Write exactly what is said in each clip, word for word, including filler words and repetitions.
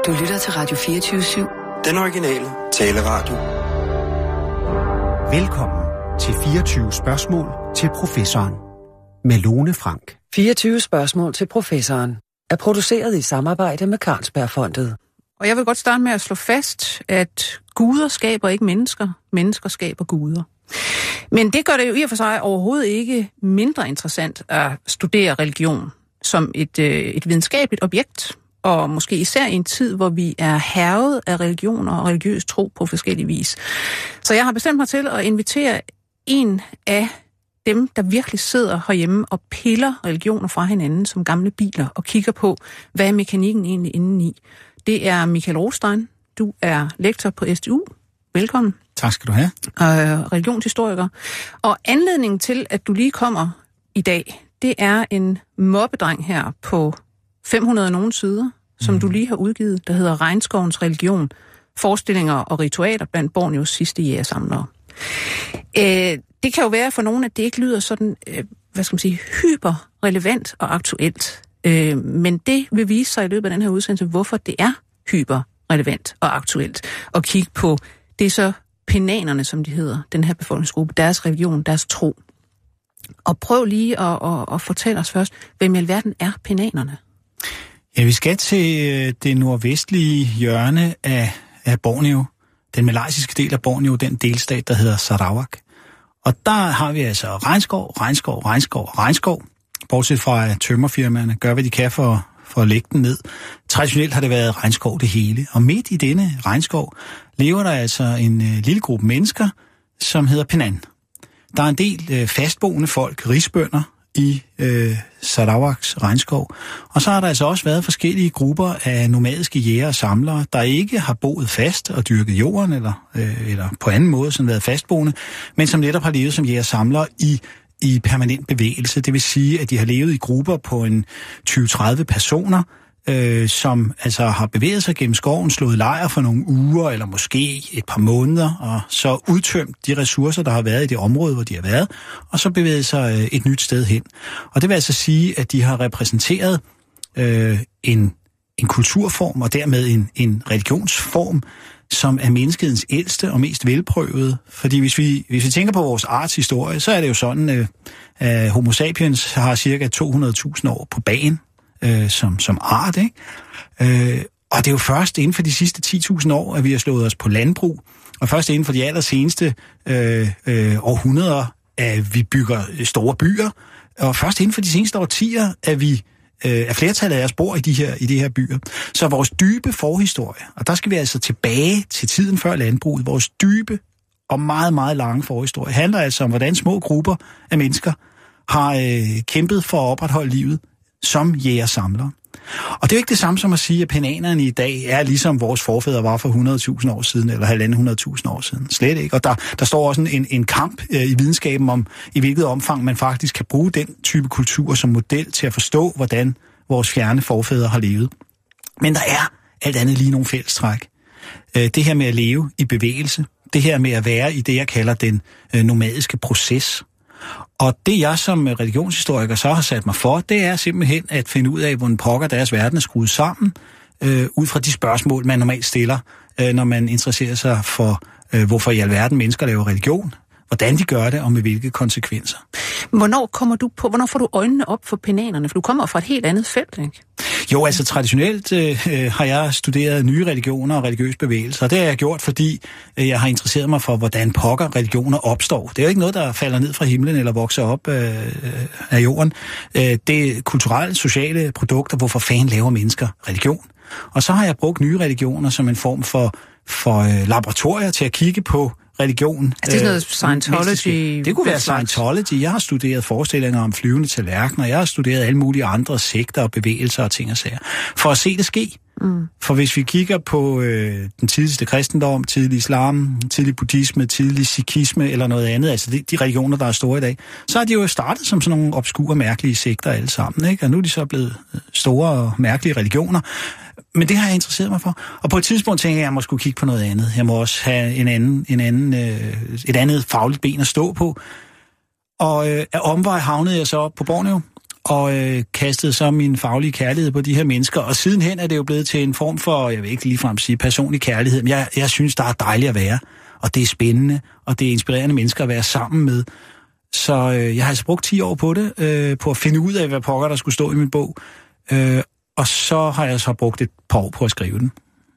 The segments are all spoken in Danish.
Du lytter til Radio fireogtyve syv. Den originale taleradio. Velkommen til fireogtyve spørgsmål til professoren med Lone Frank. fireogtyve spørgsmål til professoren er produceret i samarbejde med Carlsbergfondet. Og jeg vil godt starte med at slå fast, at guder skaber ikke mennesker, mennesker skaber guder. Men det gør det jo i og for sig overhovedet ikke mindre interessant at studere religion som et, øh, et videnskabeligt objekt, og måske især i en tid, hvor vi er hærget af religioner og religiøs tro på forskellige vis. Så jeg har bestemt mig til at invitere en af dem, der virkelig sidder herhjemme og piller religioner fra hinanden som gamle biler og kigger på, hvad er mekanikken egentlig indeni. Det er Michael Rothstein. Du er lektor på S D U. Velkommen. Tak skal du have. Øh, religionshistoriker. Og anledningen til, at du lige kommer i dag, det er en mobbedreng her på fem hundrede og nogle sider, som mm. du lige har udgivet, der hedder Regnskovens religion, forestillinger og ritualer blandt Borneos sidste jægersamlere. Øh, det kan jo være for nogen, at det ikke lyder sådan, øh, hvad skal man sige, hyperrelevant og aktuelt. Øh, men det vil vise sig i løbet af den her udsendelse, hvorfor det er hyperrelevant og aktuelt at kigge på det er så penanerne, som de hedder, den her befolkningsgruppe, deres religion, deres tro. Og prøv lige at, at, at fortælle os først, hvem i alverden er penanerne? Ja, vi skal til det nordvestlige hjørne af, af Borneo, den malaysiske del af Borneo, den delstat, der hedder Sarawak. Og der har vi altså regnskov, regnskov, regnskov og regnskov, bortset fra at tømmerfirmaerne gør, hvad de kan for, for at lægge den ned. Traditionelt har det været regnskov det hele, og midt i denne regnskov lever der altså en øh, lille gruppe mennesker, som hedder Penan. Der er en del øh, fastboende folk, risbønder, i øh, Sarawaks regnskov. Og så har der altså også været forskellige grupper af nomadiske jæger og samlere, der ikke har boet fast og dyrket jorden, eller, øh, eller på anden måde som været fastboende, men som netop har levet som jæger og samlere i, i permanent bevægelse. Det vil sige, at de har levet i grupper på en tyve til tredive personer, Øh, som altså har bevæget sig gennem skoven, slået lejr for nogle uger, eller måske et par måneder, og så udtømt de ressourcer, der har været i det område, hvor de har været, og så bevæget sig øh, et nyt sted hen. Og det vil altså sige, at de har repræsenteret øh, en, en kulturform, og dermed en, en religionsform, som er menneskets ældste og mest velprøvede. Fordi hvis vi, hvis vi tænker på vores arts historie, så er det jo sådan, øh, at Homo sapiens har cirka to hundrede tusind år på bagen, Øh, som, som art, ikke? Øh, og det er jo først inden for de sidste ti tusind år, at vi har slået os på landbrug, og først inden for de allerseneste øh, øh, århundreder, at vi bygger store byer, og først inden for de seneste årtier, at vi øh, at flertallet af os bor i de her, i de her byer. Så vores dybe forhistorie, og der skal vi altså tilbage til tiden før landbruget, vores dybe og meget, meget lange forhistorie, handler altså om, hvordan små grupper af mennesker har øh, kæmpet for at opretholde livet som jæger-samlere. Og det er jo ikke det samme som at sige, at penanerne i dag er ligesom vores forfædre var for hundrede tusind år siden, eller halvanden hundrede tusind år siden. Slet ikke. Og der, der står også en, en kamp øh, i videnskaben om, i hvilket omfang man faktisk kan bruge den type kultur som model til at forstå, hvordan vores fjerne forfædre har levet. Men der er alt andet lige nogle fællestræk. Øh, det her med at leve i bevægelse, det her med at være i det, jeg kalder den øh, nomadiske proces. Og det jeg som religionshistoriker så har sat mig for, det er simpelthen at finde ud af, hvordan pokker deres verden er skruet sammen, øh, ud fra de spørgsmål, man normalt stiller, øh, når man interesserer sig for, øh, hvorfor i alverden mennesker laver religion, hvordan de gør det, og med hvilke konsekvenser. Hvornår kommer du på, hvornår får du øjnene op for penanerne? For du kommer fra et helt andet felt, ikke? Jo, altså traditionelt øh, har jeg studeret nye religioner og religiøse bevægelser, og det har jeg gjort, fordi øh, jeg har interesseret mig for, hvordan pokker religioner opstår. Det er jo ikke noget, der falder ned fra himlen eller vokser op øh, af jorden. Øh, det er kulturelle, sociale produkter, hvorfor fanden laver mennesker religion. Og så har jeg brugt nye religioner som en form for, for øh, laboratorier til at kigge på religion. Altså det er sådan noget Scientology? Det kunne være Scientology. Jeg har studeret forestillinger om flyvende tallerkener. Jeg har studeret alle mulige andre sekter og bevægelser og ting og sager. For at se det ske. Mm. For hvis vi kigger på øh, den tidligste kristendom, tidlig islam, tidlig buddhisme, tidlig sikhisme eller noget andet, altså de, de religioner, der er store i dag, så har de jo startet som sådan nogle obskure, mærkelige sekter alle sammen, ikke? Og nu er de så blevet store og mærkelige religioner. Men det har jeg interesseret mig for. Og på et tidspunkt tænker jeg, at jeg må skulle kigge på noget andet. Jeg må også have en anden, en anden, øh, et andet fagligt ben at stå på. Og øh, af omvej havnede jeg så op på Borneo. og øh, kastede så min faglige kærlighed på de her mennesker. Og sidenhen er det jo blevet til en form for, jeg vil ikke ligefrem sige personlig kærlighed, men jeg, jeg synes, der er dejligt at være. Og det er spændende, og det er inspirerende mennesker at være sammen med. Så øh, jeg har altså brugt ti år på det, øh, på at finde ud af, hvad pokker der skulle stå i min bog. Øh, og så har jeg så brugt et par år på at skrive den.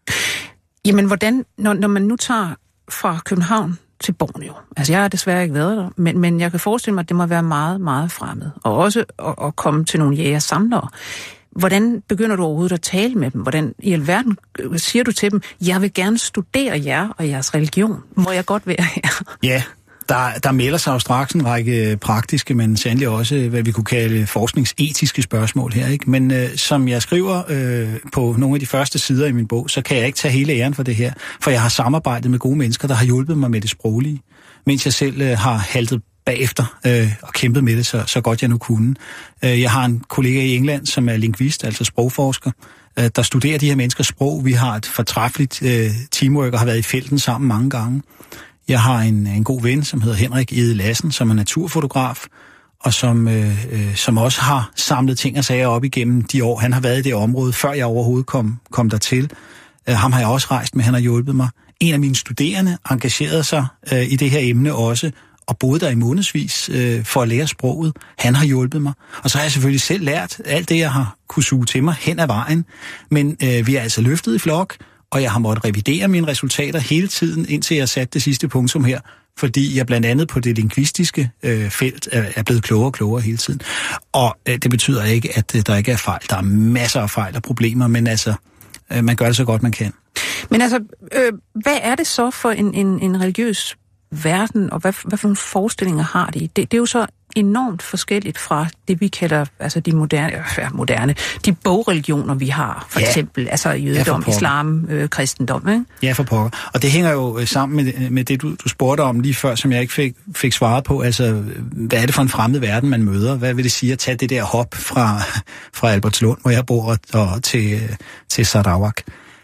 Jamen, hvordan, når, når man nu tager fra København til Borneo, altså jeg har desværre ikke været der, men, men jeg kan forestille mig, at det må være meget, meget fremmed. Og også at, at komme til nogle jægersamlere. Hvordan begynder du overhovedet at tale med dem? Hvordan i alverden siger du til dem, jeg vil gerne studere jer og jeres religion. Må jeg godt være her? Ja, der, der melder sig jo straks en række praktiske, men sandelig også, hvad vi kunne kalde forskningsetiske spørgsmål her. Ikke? Men øh, som jeg skriver øh, på nogle af de første sider i min bog, så kan jeg ikke tage hele æren for det her. For jeg har samarbejdet med gode mennesker, der har hjulpet mig med det sproglige, mens jeg selv øh, har haltet bagefter øh, og kæmpet med det så, så godt jeg nu kunne. Øh, jeg har en kollega i England, som er lingvist, altså sprogforsker, øh, der studerer de her menneskers sprog. Vi har et fortræffeligt øh, teamwork og har været i felten sammen mange gange. Jeg har en, en god ven, som hedder Henrik Ede Lassen, som er naturfotograf, og som, øh, øh, som også har samlet ting og sager op igennem de år. Han har været i det område, før jeg overhovedet kom, kom dertil. Øh, ham har jeg også rejst med, han har hjulpet mig. En af mine studerende engagerede sig øh, i det her emne også, og boede der i månedsvis øh, for at lære sproget. Han har hjulpet mig. Og så har jeg selvfølgelig selv lært alt det, jeg har kunne suge til mig hen ad vejen. Men øh, vi er altså løftet i flok, og jeg har måttet revidere mine resultater hele tiden, indtil jeg satte det sidste punktum her, fordi jeg blandt andet på det lingvistiske øh, felt er, er blevet klogere og klogere hele tiden. Og øh, det betyder ikke, at øh, der ikke er fejl. Der er masser af fejl og problemer, men altså, øh, man gør det så godt, man kan. Men altså, øh, hvad er det så for en, en, en religiøs verden, og hvad, hvad for nogle forestillinger har de? Det, det er jo så enormt forskelligt fra det, vi kalder altså de moderne, ja, moderne de bogreligioner, vi har, for ja. eksempel, altså jødedom, ja, islam, øh, kristendom, ikke? Ja, for pokker. Og det hænger jo sammen med, med det, du, du spurgte om lige før, som jeg ikke fik, fik svaret på. Altså, hvad er det for en fremmed verden, man møder? Hvad vil det sige at tage det der hop fra, fra Albertslund, hvor jeg bor, og til, til Sarawak?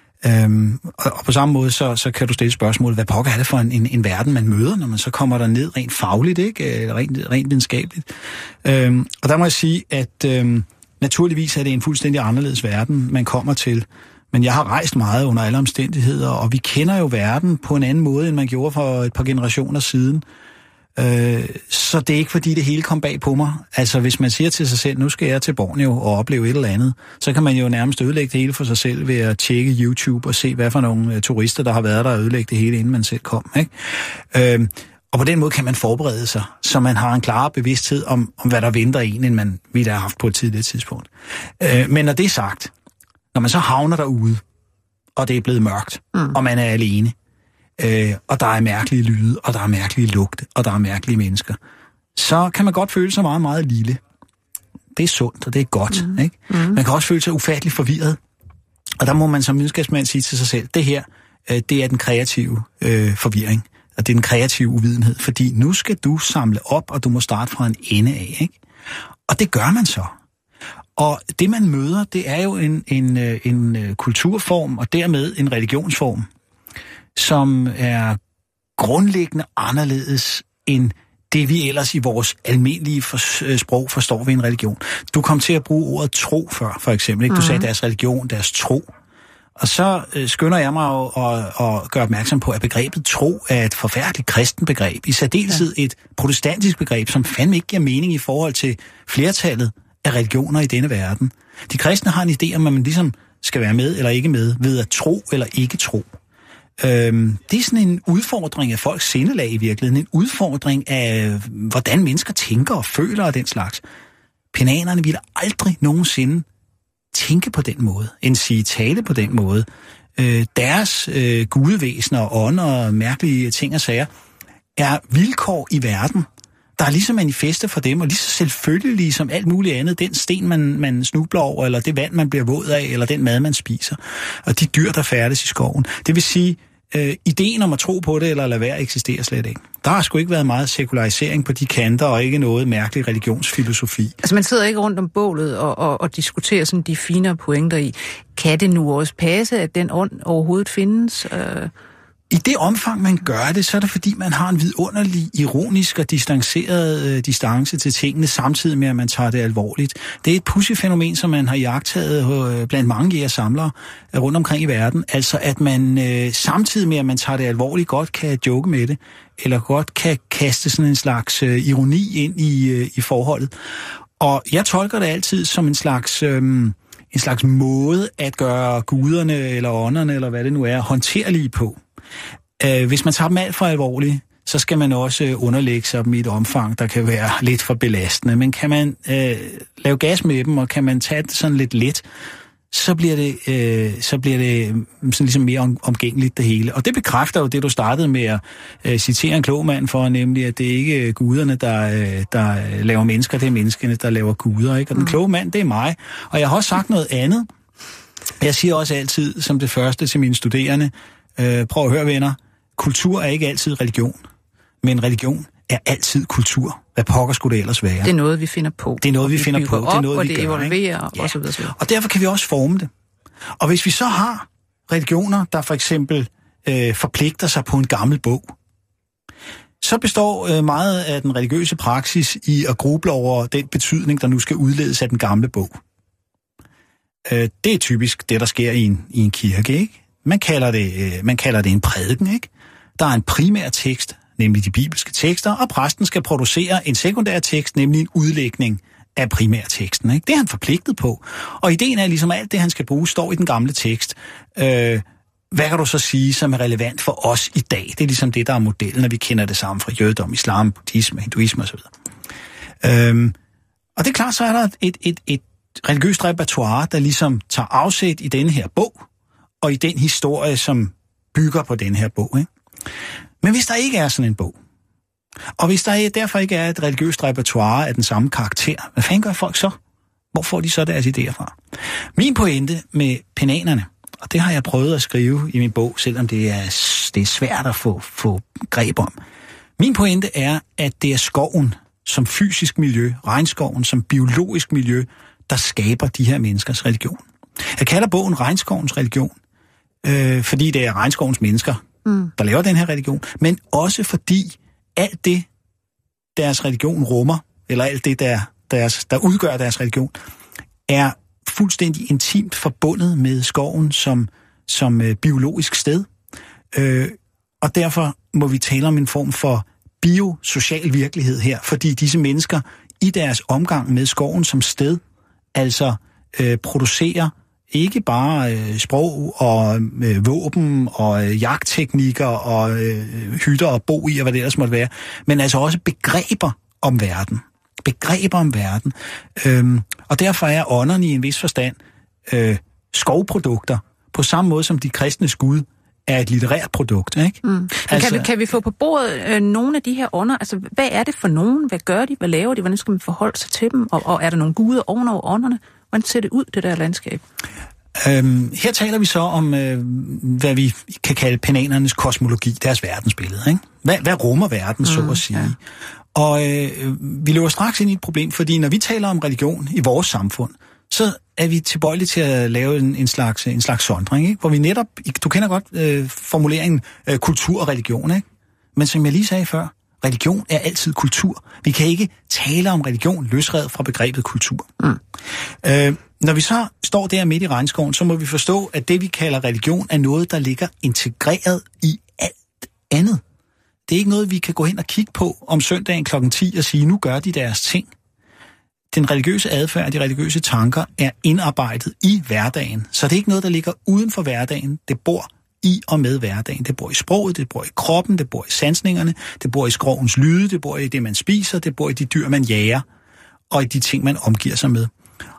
Øhm, og, og på samme måde, så, så kan du stille spørgsmålet, hvad pokker er det for en, en, en verden, man møder, når man så kommer der ned rent fagligt, ikke? Rent, rent videnskabeligt. Øhm, og der må jeg sige, at øhm, naturligvis er det en fuldstændig anderledes verden, man kommer til. Men jeg har rejst meget under alle omstændigheder, og vi kender jo verden på en anden måde, end man gjorde for et par generationer siden. Øh, så det er ikke fordi det hele kom bag på mig. Altså hvis man siger til sig selv, nu skal jeg til Borneo og opleve et eller andet, så kan man jo nærmest ødelægge det hele for sig selv ved at tjekke YouTube og se, hvad for nogle uh, turister, der har været der og ødelægge det hele, inden man selv kom. Ikke? Øh, og på den måde kan man forberede sig, så man har en klar bevidsthed om, om hvad der venter en, end man ville have haft på et tidligt tidspunkt. Øh, men når det er sagt, når man så havner derude, og det er blevet mørkt, mm. og man er alene, Øh, og der er mærkelige lyde, og der er mærkelige lugte, og der er mærkelige mennesker, så kan man godt føle sig meget, meget lille. Det er sundt, og det er godt. Mm. Ikke? Mm. Man kan også føle sig ufatteligt forvirret. Og der må man som videnskabsmand sige til sig selv, det her, øh, det er den kreative øh, forvirring, og det er den kreative uvidenhed, fordi nu skal du samle op, og du må starte fra en ende af. Ikke? Og det gør man så. Og det, man møder, det er jo en, en, en, en kulturform, og dermed en religionsform, som er grundlæggende anderledes end det, vi ellers i vores almindelige for, sprog forstår ved en religion. Du kom til at bruge ordet tro før, for eksempel. Ikke? Du sagde deres religion, deres tro. Og så øh, skynder jeg mig at, at, at gøre opmærksom på, at begrebet tro er et forfærdeligt kristen begreb. I særdeleshed et protestantisk begreb, som fandme ikke giver mening i forhold til flertallet af religioner i denne verden. De kristne har en idé om, at man ligesom skal være med eller ikke med ved at tro eller ikke tro. Øhm, det er sådan en udfordring af folks sindelag i virkeligheden. En udfordring af, hvordan mennesker tænker og føler og den slags. Pinanerne ville aldrig nogensinde tænke på den måde, end sige tale på den måde. Øh, deres øh, gudevæsener og ånder og mærkelige ting og sager er vilkår i verden, der er lige så manifeste for dem, og lige så selvfølgelige som alt muligt andet. Den sten, man, man snubler over, eller det vand, man bliver våd af, eller den mad, man spiser, og de dyr, der færdes i skoven. Det vil sige, øh, ideen om at tro på det, eller lade være, eksisterer slet ikke. Der har sgu ikke været meget sekularisering på de kanter, og ikke noget mærkelig religionsfilosofi. Altså man sidder ikke rundt om bålet og, og, og diskuterer sådan de finere pointer i, kan det nu også passe, at den ånd overhovedet findes? Øh... I det omfang, man gør det, så er det fordi, man har en vidunderlig, ironisk og distanceret øh, distance til tingene, samtidig med, at man tager det alvorligt. Det er et pudsigt fænomen, som man har iagttaget øh, blandt mange jægersamlere øh, rundt omkring i verden. Altså, at man øh, samtidig med, at man tager det alvorligt, godt kan joke med det, eller godt kan kaste sådan en slags øh, ironi ind i, øh, i forholdet. Og jeg tolker det altid som en slags... Øh, en slags måde at gøre guderne eller ånderne, eller hvad det nu er, håndterlige på. Øh, hvis man tager dem alt for alvorligt, så skal man også underlægge sig dem i et omfang, der kan være lidt for belastende. Men kan man øh, lave gas med dem, og kan man tage det sådan lidt let, så bliver det, øh, så bliver det sådan ligesom mere om, omgængeligt det hele. Og det bekræfter jo det, du startede med at øh, citere en klog mand for, nemlig at det ikke er guderne, der, øh, der laver mennesker, det er menneskene, der laver guder. Ikke? Og den kloge mand, det er mig. Og jeg har også sagt noget andet. Jeg siger også altid, som det første til mine studerende, øh, prøv at høre, venner, kultur er ikke altid religion, men religion er altid kultur. Hvad pokker skulle det ellers være? Det er noget, vi finder på. Det er noget, vi, vi finder på. Op, det er noget, og vi det gør, evolverer, ja. og så videre, så videre. Og derfor kan vi også forme det. Og hvis vi så har religioner, der for eksempel øh, forpligter sig på en gammel bog, så består øh, meget af den religiøse praksis i at gruble over den betydning, der nu skal udledes af den gamle bog. Øh, det er typisk det, der sker i en, i en kirke, ikke? Man kalder det, øh, man kalder det en prædiken, ikke? Der er en primær tekst, nemlig de bibelske tekster, og præsten skal producere en sekundær tekst, nemlig en udlægning af primærteksten. Ikke? Det er han forpligtet på. Og ideen er ligesom, alt det, han skal bruge, står i den gamle tekst. Øh, hvad kan du så sige, som er relevant for os i dag? Det er ligesom det, der er modellen, når vi kender det sammen fra jødedom, islam, buddhisme, hinduisme osv. Øh, og det er klart, så er der et, et, et religiøst repertoire, der ligesom tager afsæt i denne her bog, og i den historie, som bygger på den her bog. Ikke? Men hvis der ikke er sådan en bog, og hvis der derfor ikke er et religiøst repertoire af den samme karakter, hvad fanden gør folk så? Hvor får de så deres idéer fra? Min pointe med penanerne, og det har jeg prøvet at skrive i min bog, selvom det er, det er svært at få, få greb om. Min pointe er, at det er skoven som fysisk miljø, regnskoven som biologisk miljø, der skaber de her menneskers religion. Jeg kalder bogen Regnskovens religion, øh, fordi det er regnskovens mennesker, mm. der laver den her religion, men også fordi alt det, deres religion rummer, eller alt det, der, deres, der udgør deres religion, er fuldstændig intimt forbundet med skoven som, som øh, biologisk sted. Øh, og derfor må vi tale om en form for biosocial virkelighed her, fordi disse mennesker i deres omgang med skoven som sted, altså øh, producerer ikke bare øh, sprog og øh, våben og øh, jagtteknikker og øh, hytter og bo i og hvad det ellers måtte være, men altså også begreber om verden. Begreber om verden. Øhm, og derfor er ånderne i en vis forstand øh, skovprodukter, på samme måde som de kristnes Gud er et litterært produkt, ikke? Mm. Altså, kan, vi, kan vi få på bordet øh, nogle af de her ånder? Altså, hvad er det for nogen? Hvad gør de? Hvad laver de? Hvordan skal man forholde sig til dem? Og, og er der nogle guder ovenover ånderne? Hvordan ser det ud, det der landskab? Øhm, her taler vi så om, øh, hvad vi kan kalde penanernes kosmologi, deres verdensbillede, ikke? Hvad, hvad rummer verden, mm, så at sige? Ja. Og øh, vi løber straks ind i et problem, fordi når vi taler om religion i vores samfund, så er vi tilbøjelige til at lave en, en, slags, en slags sondring, ikke? Hvor vi netop, du kender godt øh, formuleringen øh, kultur og religion, ikke? Men som jeg lige sagde før, religion er altid kultur. Vi kan ikke tale om religion løsredet fra begrebet kultur. Mm. Øh, når vi så står der midt i regnskoven, så må vi forstå, at det vi kalder religion er noget, der ligger integreret i alt andet. Det er ikke noget, vi kan gå hen og kigge på om søndagen klokken ti og sige, nu gør de deres ting. Den religiøse adfærd, de religiøse tanker er indarbejdet i hverdagen. Så det er ikke noget, der ligger uden for hverdagen. Det bor i og med hverdagen. Det bor i sproget, det bor i kroppen, det bor i sansningerne, det bor i skovens lyde, det bor i det, man spiser, det bor i de dyr, man jager, og i de ting, man omgiver sig med.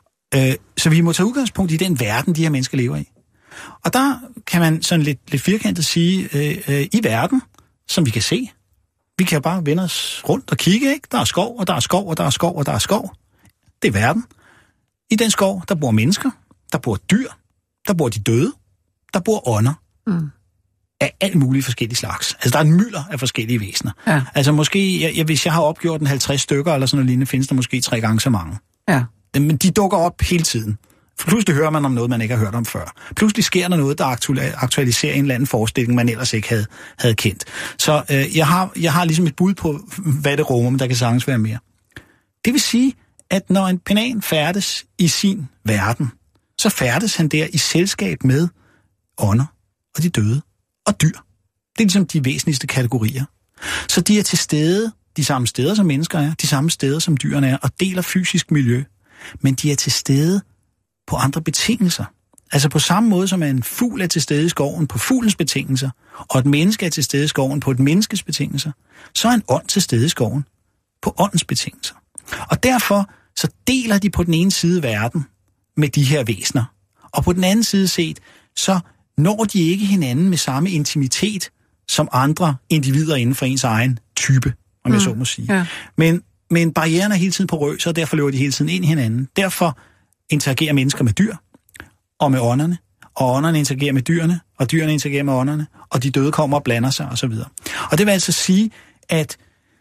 Så vi må tage udgangspunkt i den verden, de her mennesker lever i. Og der kan man sådan lidt, lidt firkantet sige, øh, øh, i verden, som vi kan se, vi kan bare vende os rundt og kigge, ikke? Der er skov, og der er skov, og der er skov, og der er skov. Det er verden. I den skov, der bor mennesker, der bor dyr, der bor de døde, der bor ånder. Mm. Af alt mulige forskellige slags. Altså, der er en mylder af forskellige væsener. Ja. Altså, måske, jeg, jeg, hvis jeg har opgjort en halvtreds stykker, eller sådan noget lignende, findes der måske tre gange så mange. Ja. Men de dukker op hele tiden. Pludselig hører man om noget, man ikke har hørt om før. Pludselig sker der noget, der aktualiserer en eller anden forestilling, man ellers ikke havde, havde kendt. Så øh, jeg, har, jeg har ligesom et bud på, hvad det rummer, men der kan sagtens være mere. Det vil sige, at når en penan færdes i sin verden, så færdes han der i selskab med ånder og de døde og dyr. Det er ligesom de væsentligste kategorier. Så de er til stede de samme steder, som mennesker er, de samme steder, som dyrene er, og deler fysisk miljø. Men de er til stede på andre betingelser. Altså på samme måde, som en fugl er til stede i skoven på fuglens betingelser, og et menneske er til stede i skoven på et menneskes betingelser, så er en ånd til stede i skoven på åndens betingelser. Og derfor så deler de på den ene side verden med de her væsener, og på den anden side set, så når de ikke hinanden med samme intimitet som andre individer inden for ens egen type, om mm. jeg så må sige. Ja. Men, men barrieren er hele tiden på røs, og derfor løber de hele tiden ind i hinanden. Derfor interagerer mennesker med dyr og med ånderne, og ånderne interagerer med dyrene, og dyrene interagerer med ånderne, og de døde kommer og blander sig osv. Og det vil altså sige, at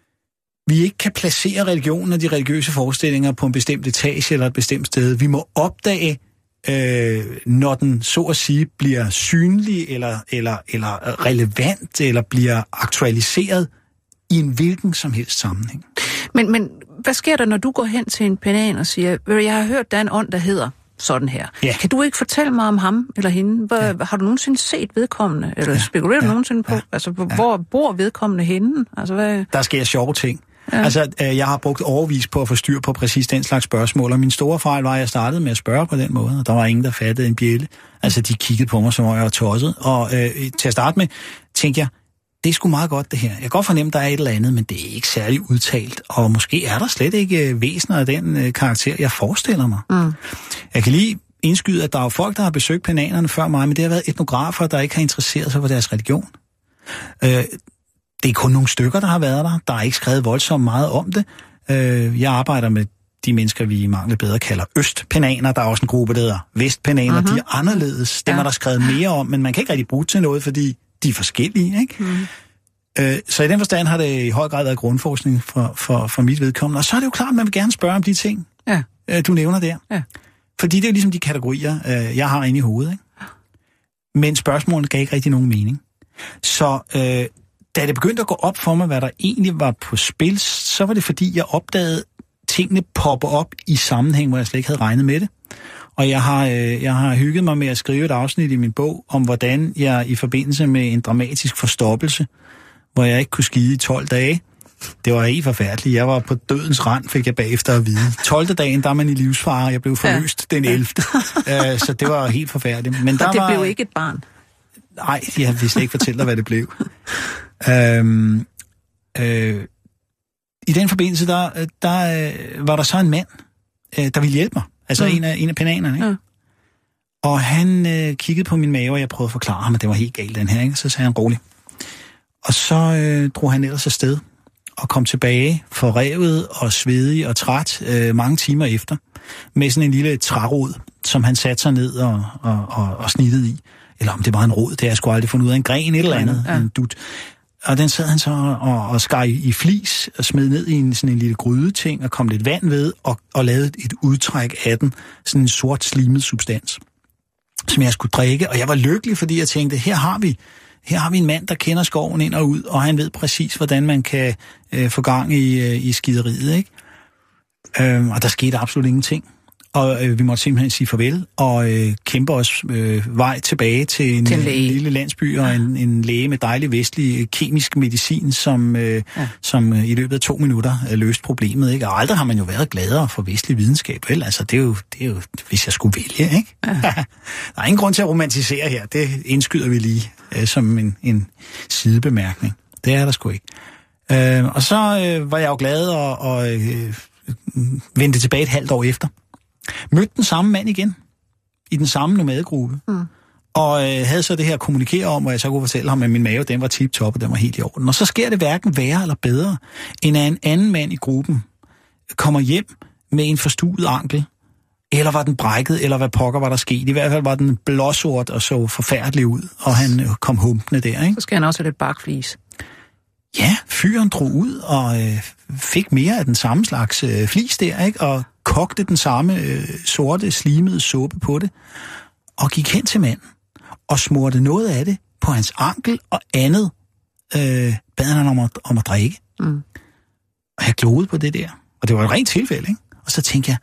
vi ikke kan placere religionen og de religiøse forestillinger på en bestemt etage eller et bestemt sted. Vi må opdage, øh, når den så at sige bliver synlig eller, eller, eller relevant eller bliver aktualiseret i en hvilken som helst sammenhæng. Men, men hvad sker der, når du går hen til en penan og siger, jeg har hørt, der er en ånd, der hedder sådan her. Ja. Kan du ikke fortælle mig om ham eller hende? Hvor, ja. Har du nogensinde set vedkommende? Eller ja. spekulerer du ja. nogensinde på? Ja. Altså, hvor ja. bor vedkommende henne? Altså, hvad... Der sker sjove ting. Ja. Altså, jeg har brugt overvis på at få styr på præcis den slags spørgsmål, og min store fejl var, at jeg startede med at spørge på den måde, og der var ingen, der fattede en bjælle. Altså, de kiggede på mig, som om jeg var tosset. Og øh, til at starte med, tænkte jeg, det er sgu meget godt det her. Jeg kan godt fornemme, der er et eller andet, men det er ikke særlig udtalt, og måske er der slet ikke øh, væsener af den øh, karakter, jeg forestiller mig. Mm. Jeg kan lige indskyde, at der er folk, der har besøgt penanerne før mig, men det har været etnografer, der ikke har interesseret sig for deres religion. Øh, Det er kun nogle stykker, der har været der. Der er ikke skrevet voldsomt meget om det. Jeg arbejder med de mennesker, vi i mangel bedre kalder østpenaner. Der er også en gruppe, der hedder vestpenaner. Uh-huh. De er anderledes. Dem ja. er der skrevet mere om, men man kan ikke rigtig bruge til noget, fordi de er forskellige. Ikke? Uh-huh. Så i den forstand har det i høj grad været grundforskning for, for, for mit vedkommende. Og så er det jo klart, at man vil gerne spørge om de ting, ja. du nævner der. Ja. Fordi det er jo ligesom de kategorier, jeg har inde i hovedet. Ikke? Men spørgsmålene gav ikke rigtig nogen mening. Så... Øh, Da det begyndte at gå op for mig, hvad der egentlig var på spil, så var det fordi, jeg opdagede tingene poppe op i sammenhæng, hvor jeg slet ikke havde regnet med det. Og jeg har, øh, jeg har hygget mig med at skrive et afsnit i min bog, om hvordan jeg i forbindelse med en dramatisk forstoppelse, hvor jeg ikke kunne skide i tolv dage, det var helt forfærdeligt. Jeg var på dødens rand, fik jeg bagefter at vide. tolvte dagen, der er man i livsfare, jeg blev forløst ja. den ellevte uh, så det var helt forfærdeligt. Men der og det var... blev ikke et barn? Nej, jeg vil slet ikke fortælle dig, hvad det blev. Øhm, øh, I den forbindelse, der, der øh, var der så en mand, øh, der ville hjælpe mig. Altså mm. en af, en af penanerne, ikke? Ja. Og han øh, kiggede på min mave, og jeg prøvede at forklare ham, at det var helt galt, den her, ikke? Så sagde han rolig. Og så øh, drog han ellers afsted og kom tilbage forrevet og svedig og træt øh, mange timer efter, med sådan en lille trærod, som han satte sig ned og, og, og, og snittede i. Eller om det var en rod, det har jeg sgu aldrig fundet ud af. En gren, et eller andet. Ja. En dut. Og den sad han så og, og skar i, i flis og smed ned i en, sådan en lille grydeting og kom lidt vand ved og, og lavede et udtræk af den. Sådan en sort slimet substans, som jeg skulle drikke. Og jeg var lykkelig, fordi jeg tænkte, her har vi, her har vi en mand, der kender skoven ind og ud, og han ved præcis, hvordan man kan øh, få gang i, øh, i skideriet, ikke? Øh, og der skete absolut ingenting. Og øh, vi måtte simpelthen sige farvel og øh, kæmpe os øh, vej tilbage til en, til en lille landsby og en, en læge med dejlig vestlig kemisk medicin, som, øh, ja. som øh, i løbet af to minutter øh, løste problemet. Ikke? Og aldrig har man jo været gladere for vestlig videnskab, vel? Altså, det er jo, det er jo hvis jeg skulle vælge, ikke? Ja. Der er ingen grund til at romantisere her. Det indskyder vi lige øh, som en, en sidebemærkning. Det er der sgu ikke. Øh, og så øh, var jeg jo glad og, og øh, vendte tilbage et halvt år efter. Mødte den samme mand igen, i den samme nomadegruppe, mm. og øh, havde så det her at kommunikere om, og jeg så kunne fortælle ham, at min mave, den var tip-top, og den var helt i orden. Og så sker det hverken værre eller bedre, end at en anden mand i gruppen kommer hjem med en forstuet ankel, eller var den brækket, eller hvad pokker var der sket. I hvert fald var den blåsort og så forfærdelig ud, og han kom humpende der, ikke? Så skal han også have lidt bakflis. Ja, fyren drog ud og øh, fik mere af den samme slags øh, flis der, ikke? Og kogte den samme øh, sorte, slimede suppe på det, og gik hen til manden, og smurte noget af det på hans ankel, og andet øh, bad han om at, om at drikke. Mm. Og jeg glodede på det der, og det var et rent tilfælde, ikke? Og så tænkte jeg,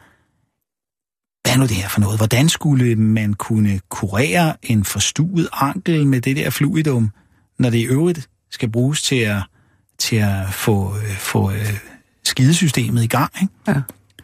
hvad er nu det her for noget? Hvordan skulle man kunne kurere en forstuet ankel med det der fluidum, når det i øvrigt skal bruges til at, til at få, øh, få øh, skidesystemet i gang, ikke? Ja.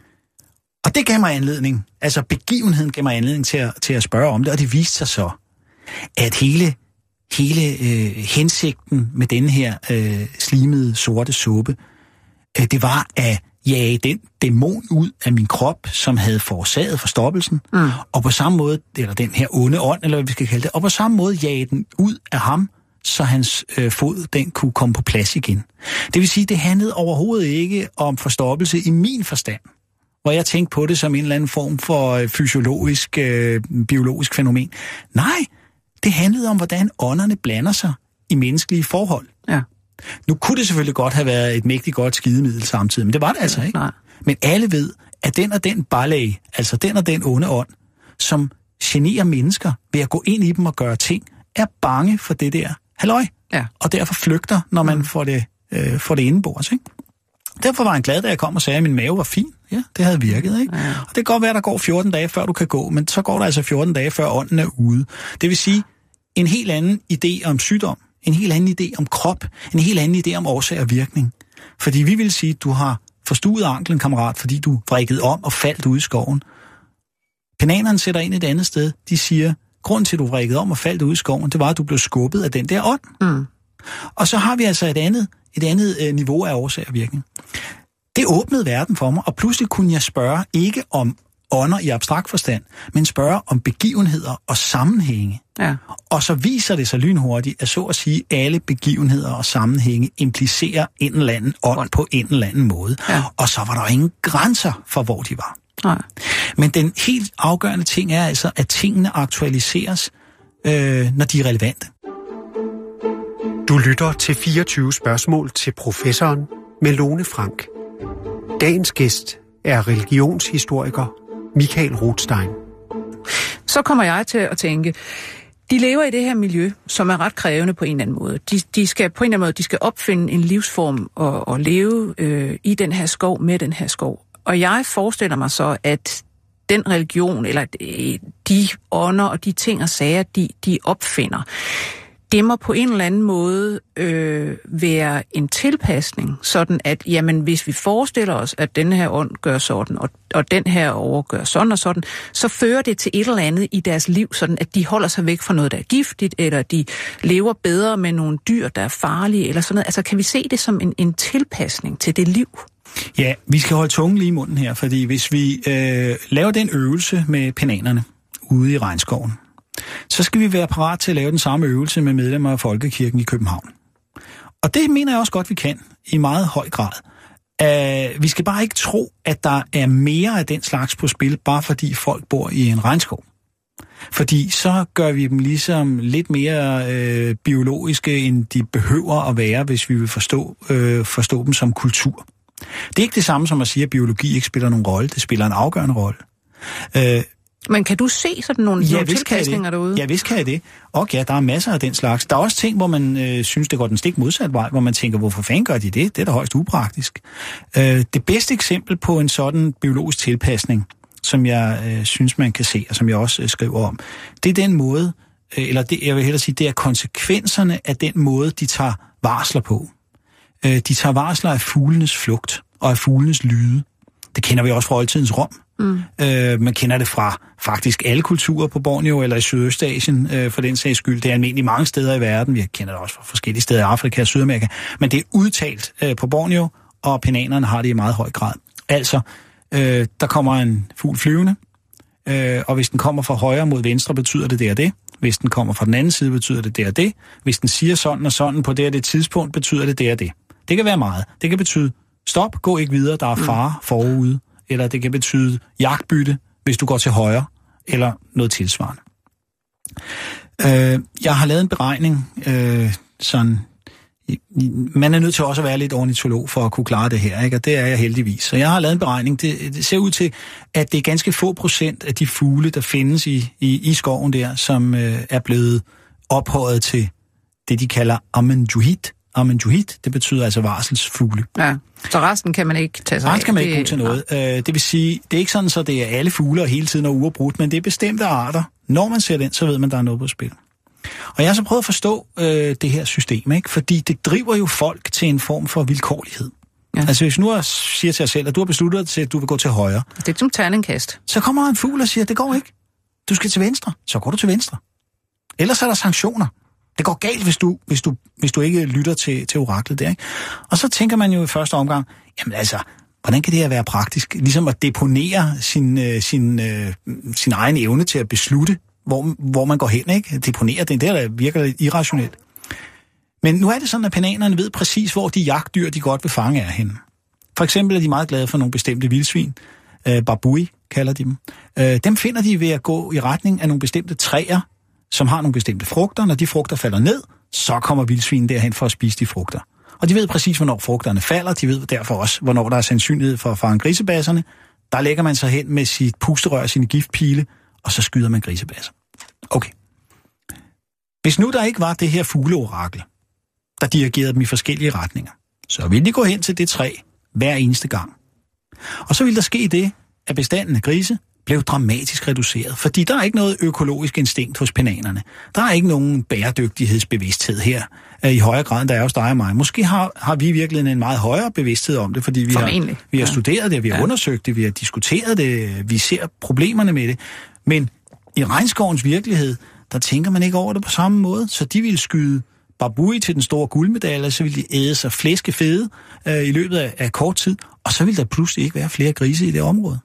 Og det gav mig anledning, altså begivenheden gav mig anledning til at, til at spørge om det, og det viste sig så, at hele, hele øh, hensigten med den her øh, slimede sorte suppe, øh, det var at jage den dæmon ud af min krop, som havde forårsaget forstoppelsen, mm. og på samme måde, eller den her onde ånd, eller hvad vi skal kalde det, og på samme måde jage den ud af ham, så hans øh, fod, den kunne komme på plads igen. Det vil sige, det handlede overhovedet ikke om forstoppelse i min forstand, hvor jeg tænkte på det som en eller anden form for fysiologisk, øh, biologisk fænomen. Nej, det handlede om, hvordan ånderne blander sig i menneskelige forhold. Ja. Nu kunne det selvfølgelig godt have været et mægtigt godt skidemiddel samtidig, men det var det altså ikke. Nej. Men alle ved, at den og den ballet, altså den og den onde ånd, som generer mennesker ved at gå ind i dem og gøre ting, er bange for det der halløj, ja. Og derfor flygter, når man mm. får det, øh, får det indenbords, ikke? Derfor var han glad, da jeg kom og sagde, at min mave var fin. Ja, det havde virket, ikke? Ja. Og det kan godt være, at der går fjorten dage, før du kan gå, men så går der altså fjorten dage, før ånden er ude. Det vil sige, en helt anden idé om sygdom, en helt anden idé om krop, en helt anden idé om årsag og virkning. Fordi vi vil sige, at du har forstuet anklen, kammerat, fordi du vrikkede om og faldt ude i skoven. Penanerne sætter ind et andet sted. De siger, grunden til, at du vrikkede om og faldt ude i skoven, det var, at du blev skubbet af den der ånd. Mm. Og så har vi altså et andet, et andet øh, niveau af årsag og virkning. Det åbnede verden for mig, og pludselig kunne jeg spørge ikke om ånder i abstrakt forstand, men spørge om begivenheder og sammenhænge. Ja. Og så viser det sig lynhurtigt, at så at sige, alle begivenheder og sammenhænge implicerer en eller anden ånd på en eller anden måde. Ja. Og så var der ingen grænser for, hvor de var. Nej. Men den helt afgørende ting er altså, at tingene aktualiseres, øh, når de er relevante. Du lytter til fireogtyve spørgsmål til professoren med Lone Frank. Dagens gæst er religionshistoriker Michael Rothstein. Så kommer jeg til at tænke, de lever i det her miljø, som er ret krævende på en eller anden måde. De, de skal på en eller anden måde, de skal opfinde en livsform og, og leve øh, i den her skov med den her skov. Og jeg forestiller mig så, at den religion, eller de ånder og de ting og sager, de, de opfinder, det må på en eller anden måde øh, være en tilpasning, sådan at, jamen, hvis vi forestiller os, at den her ånd gør sådan, og, og den her over gør sådan og sådan, så fører det til et eller andet i deres liv, sådan at de holder sig væk fra noget, der er giftigt, eller de lever bedre med nogle dyr, der er farlige, eller sådan noget. Altså, kan vi se det som en, en tilpasning til det liv? Ja, vi skal holde tungen lige i munden her, fordi hvis vi øh, laver den øvelse med penanerne ude i regnskoven, så skal vi være parat til at lave den samme øvelse med medlemmer af Folkekirken i København. Og det mener jeg også godt, vi kan, i meget høj grad. Uh, vi skal bare ikke tro, at der er mere af den slags på spil, bare fordi folk bor i en regnskov. Fordi så gør vi dem ligesom lidt mere øh, biologiske, end de behøver at være, hvis vi vil forstå, øh, forstå dem som kultur. Det er ikke det samme som at sige, at biologi ikke spiller nogen rolle. Det spiller en afgørende rolle. Uh, Men kan du se sådan nogle, ja, nogle tilpasninger derude? Ja, vist kan jeg det. Og ja, der er masser af den slags. Der er også ting, hvor man øh, synes, det går den stik modsatte vej, hvor man tænker, hvorfor fanden gør de det? Det er da højst upraktisk. Øh, det bedste eksempel på en sådan biologisk tilpasning, som jeg øh, synes, man kan se, og som jeg også øh, skriver om, det er den måde, øh, eller det, jeg vil hellere sige, det er konsekvenserne af den måde, de tager varsler på. Øh, de tager varsler af fuglenes flugt og af fuglenes lyde. Det kender vi også fra oldtidens Rom. Mm. Øh, man kender det fra faktisk alle kulturer på Borneo eller i Sydøstasien, øh, for den sags skyld. Det er almindeligt mange steder i verden. Vi kender det også fra forskellige steder i Afrika og Sydamerika. Men det er udtalt øh, på Borneo, og penanerne har det i meget høj grad. Altså, øh, der kommer en fugl flyvende, øh, og hvis den kommer fra højre mod venstre, betyder det det og det. Hvis den kommer fra den anden side, betyder det det og det. Hvis den siger sådan og sådan på det og det tidspunkt, betyder det det og det. Det kan være meget. Det kan betyde, stop, gå ikke videre, der er fare forude. Eller det kan betyde jagtbytte, hvis du går til højre, eller noget tilsvarende. Øh, jeg har lavet en beregning, øh, sådan man er nødt til også at være lidt ornitolog for at kunne klare det her, ikke? Og det er jeg heldigvis. Så jeg har lavet en beregning. Det, det ser ud til, at det er ganske få procent af de fugle, der findes i, i, i skoven der, som øh, er blevet ophøjet til det, de kalder amenjuhit. Amenjuhit, det betyder altså varselsfugle. Ja, så resten kan man ikke tage sig af. Resten kan man ikke bruge til noget. Øh, det vil sige, det er ikke sådan, så det er alle fugle og hele tiden og uafbrudt, men det er bestemte arter. Når man ser den, så ved man, der er noget på spil. Og jeg har så prøvet at forstå øh, det her system, ikke? Fordi det driver jo folk til en form for vilkårlighed. Ja. Altså hvis nu siger til dig selv, at du har besluttet dig til, at du vil gå til højre. Det er som terningkast. Så kommer der en fugl og siger, at det går ikke. Du skal til venstre. Så går du til venstre. Ellers er der sanktioner. Det går galt, hvis du, hvis du, hvis du ikke lytter til, til oraklet der, ikke? Og så tænker man jo i første omgang, jamen altså, hvordan kan det her være praktisk? Ligesom at deponere sin, øh, sin, øh, sin egen evne til at beslutte, hvor, hvor man går hen, ikke? Deponere det, det der virker lidt irrationelt. Men nu er det sådan, at pananerne ved præcis, hvor de jagtdyr, de godt vil fange, er henne. For eksempel er de meget glade for nogle bestemte vildsvin. Øh, barbui kalder de dem. Øh, dem finder de ved at gå i retning af nogle bestemte træer, som har nogle bestemte frugter. Når de frugter falder ned, så kommer vildsvinen derhen for at spise de frugter. Og de ved præcis, hvornår frugterne falder. De ved derfor også, hvornår der er sandsynlighed for at fange grisebasserne. Der lægger man sig hen med sit pusterør, sine giftpile, og så skyder man grisebasser. Okay. Hvis nu der ikke var det her fugleorakel, der dirigerede dem i forskellige retninger, så ville de gå hen til det træ hver eneste gang. Og så ville der ske det, at bestanden af grise blev dramatisk reduceret, fordi der er ikke noget økologisk instinkt hos pananerne. Der er ikke nogen bæredygtighedsbevidsthed her i højere grad, end der er hos dig og mig. Måske har, har vi virkelig en meget højere bevidsthed om det, fordi vi har, vi har studeret det, vi har ja. undersøgt det, vi har diskuteret det, vi ser problemerne med det. Men i regnskovens virkelighed, der tænker man ikke over det på samme måde, så de ville skyde barbui til den store guldmedalje, så ville de æde sig flæskefede øh, i løbet af, af kort tid, og så ville der pludselig ikke være flere grise i det område.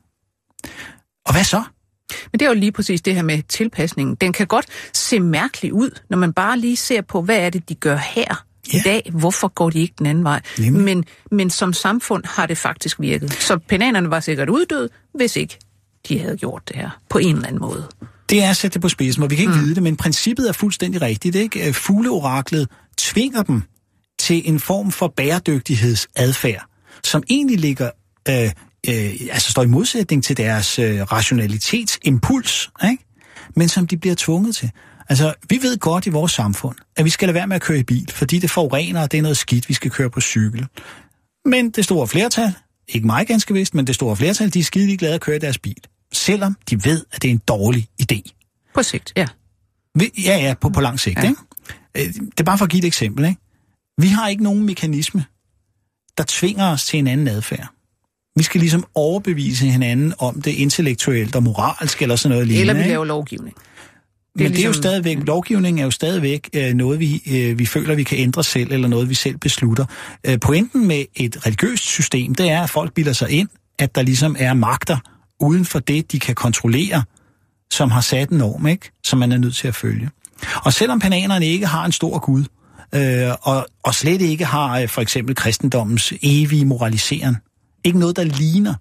Og hvad så? Men det er jo lige præcis det her med tilpasningen. Den kan godt se mærkelig ud, når man bare lige ser på, hvad er det, de gør her ja. i dag. Hvorfor går de ikke den anden vej? Men, men som samfund har det faktisk virket. Så pananerne var sikkert uddøde, hvis ikke de havde gjort det her på en eller anden måde. Det er at sætte det på spidsen, og vi kan ikke mm. vide det, men princippet er fuldstændig rigtigt, ikke? Fugleoraklet tvinger dem til en form for bæredygtighedsadfærd, som egentlig ligger... Øh, Øh, altså står i modsætning til deres øh, rationalitetsimpuls, ikke? Men som de bliver tvunget til. Altså, vi ved godt i vores samfund, at vi skal lade være med at køre i bil, fordi det forurener, og det er noget skidt, vi skal køre på cykel. Men det store flertal, ikke mig ganske vist, men det store flertal, de er skide glade at køre i deres bil, selvom de ved, at det er en dårlig idé. På sigt, ja. Vi, ja, ja, på, på lang sigt, ja. Ikke? Det er bare for at give et eksempel, ikke? Vi har ikke nogen mekanisme, der tvinger os til en anden adfærd. Vi skal ligesom overbevise hinanden om det intellektuelt og moralsk eller sådan noget lignende. Eller vi laver lovgivning. Det Men ligesom... det er jo stadigvæk, lovgivning er jo stadigvæk øh, noget, vi, øh, vi føler, vi kan ændre selv, eller noget, vi selv beslutter. Øh, pointen med et religiøst system, det er, at folk bilder sig ind, at der ligesom er magter uden for det, de kan kontrollere, som har sat en norm, ikke? Som man er nødt til at følge. Og selvom pananerne ikke har en stor Gud, øh, og, og slet ikke har øh, for eksempel kristendommens evige moraliseren, ikke noget, der ligner,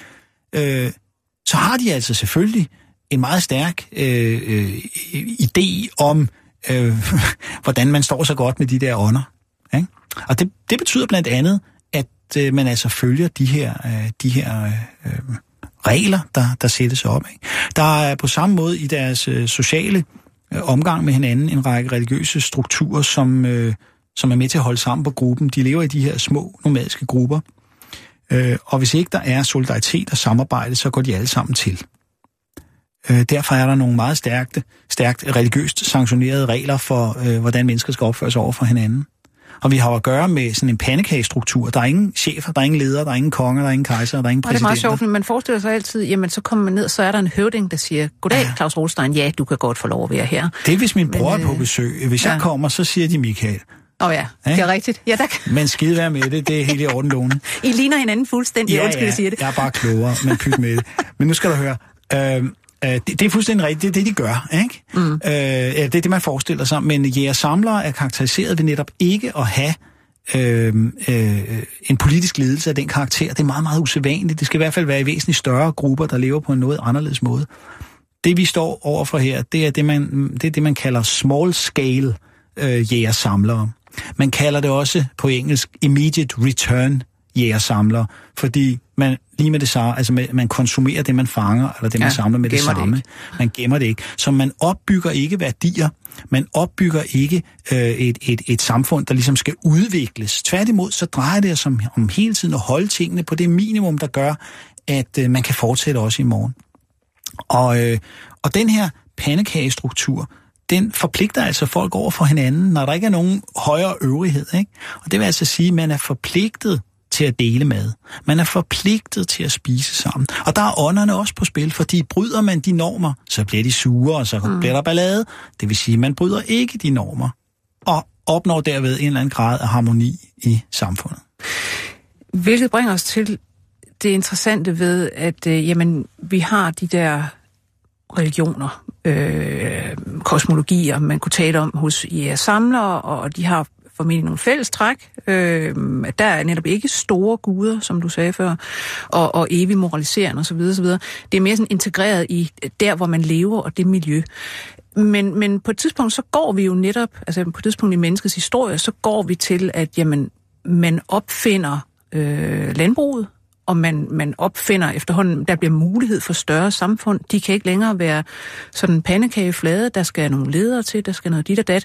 øh, så har de altså selvfølgelig en meget stærk øh, øh, idé om, øh, hvordan man står så godt med de der ånder. Ikke? Og det, det betyder blandt andet, at øh, man altså følger de her, øh, de her øh, regler, der, der sættes op. Ikke? Der er på samme måde i deres øh, sociale øh, omgang med hinanden en række religiøse strukturer, som, øh, som er med til at holde sammen på gruppen. De lever i de her små nomadiske grupper. Øh, og hvis ikke der er solidaritet og samarbejde, så går de alle sammen til. Øh, derfor er der nogle meget stærkt, stærkt religiøst sanktionerede regler for, øh, hvordan mennesker skal opføre sig over for hinanden. Og vi har at gøre med sådan en pandekagestruktur. Der er ingen chefer, der er ingen ledere, der er ingen konger, der er ingen kejser, der er ingen præsidenter. Og det er meget sjovt, men man forestiller sig altid, jamen så kommer man ned, så er der en høvding, der siger, goddag, ja. Claus Rothstein, ja, du kan godt få lov at være her. Det er, hvis min bror men, er på besøg. Hvis ja. jeg kommer, så siger de Michael. Åh oh ja, ja, det er rigtigt. Ja, tak. Men skide være med det, det er helt i orden, Lone. I ligner hinanden fuldstændig, ja, undskyld, ja, jeg siger det. Jeg er bare klogere, men pyt med det. Men nu skal du høre, øh, øh, det, det er fuldstændig rigtigt, det er det, de gør, ikke? Mm. Øh, det er det, man forestiller sig, men jæger-samlere er karakteriseret ved netop ikke at have øh, øh, en politisk ledelse af den karakter. Det er meget, meget usædvanligt. Det skal i hvert fald være i væsentligt større grupper, der lever på en noget anderledes måde. Det, vi står overfor her, det er det, man, det, er det, man kalder small-scale øh, jæger-samlere. Man kalder det også på engelsk immediate return jægersamler, fordi man lige med det samme, altså med, man konsumerer det, man fanger, eller det, man ja, samler med det samme. Det man gemmer det ikke. Så man opbygger ikke værdier, man opbygger ikke øh, et, et, et samfund, der ligesom skal udvikles. Tværtimod, så drejer det sig om, om hele tiden at holde tingene på det minimum, der gør, at øh, man kan fortsætte også i morgen. Og, øh, og den her pandekagestruktur, den forpligter altså folk over for hinanden, når der ikke er nogen højere øvrighed, ikke? Og det vil altså sige, at man er forpligtet til at dele mad. Man er forpligtet til at spise sammen. Og der er ånderne også på spil, fordi bryder man de normer, så bliver de sure, og så mm. bliver der ballade. Det vil sige, at man bryder ikke de normer, og opnår derved en eller anden grad af harmoni i samfundet. Hvilket bringer os til det interessante ved, at øh, jamen, vi har de der religioner, øh, kosmologier, man kunne tale om hos jægersamlere, og de har formentlig nogle fælles træk. Øh, der er netop ikke store guder, som du sagde før, og, og evig moraliserende osv. osv. Det er mere sådan integreret i der, hvor man lever, og det miljø. Men, men på et tidspunkt, så går vi jo netop, altså på et tidspunkt i menneskets historie, så går vi til, at jamen, man opfinder øh, landbruget, og man, man opfinder efterhånden, der bliver mulighed for større samfund. De kan ikke længere være sådan pandekageflade, der skal nogle ledere til, der skal noget dit og dat.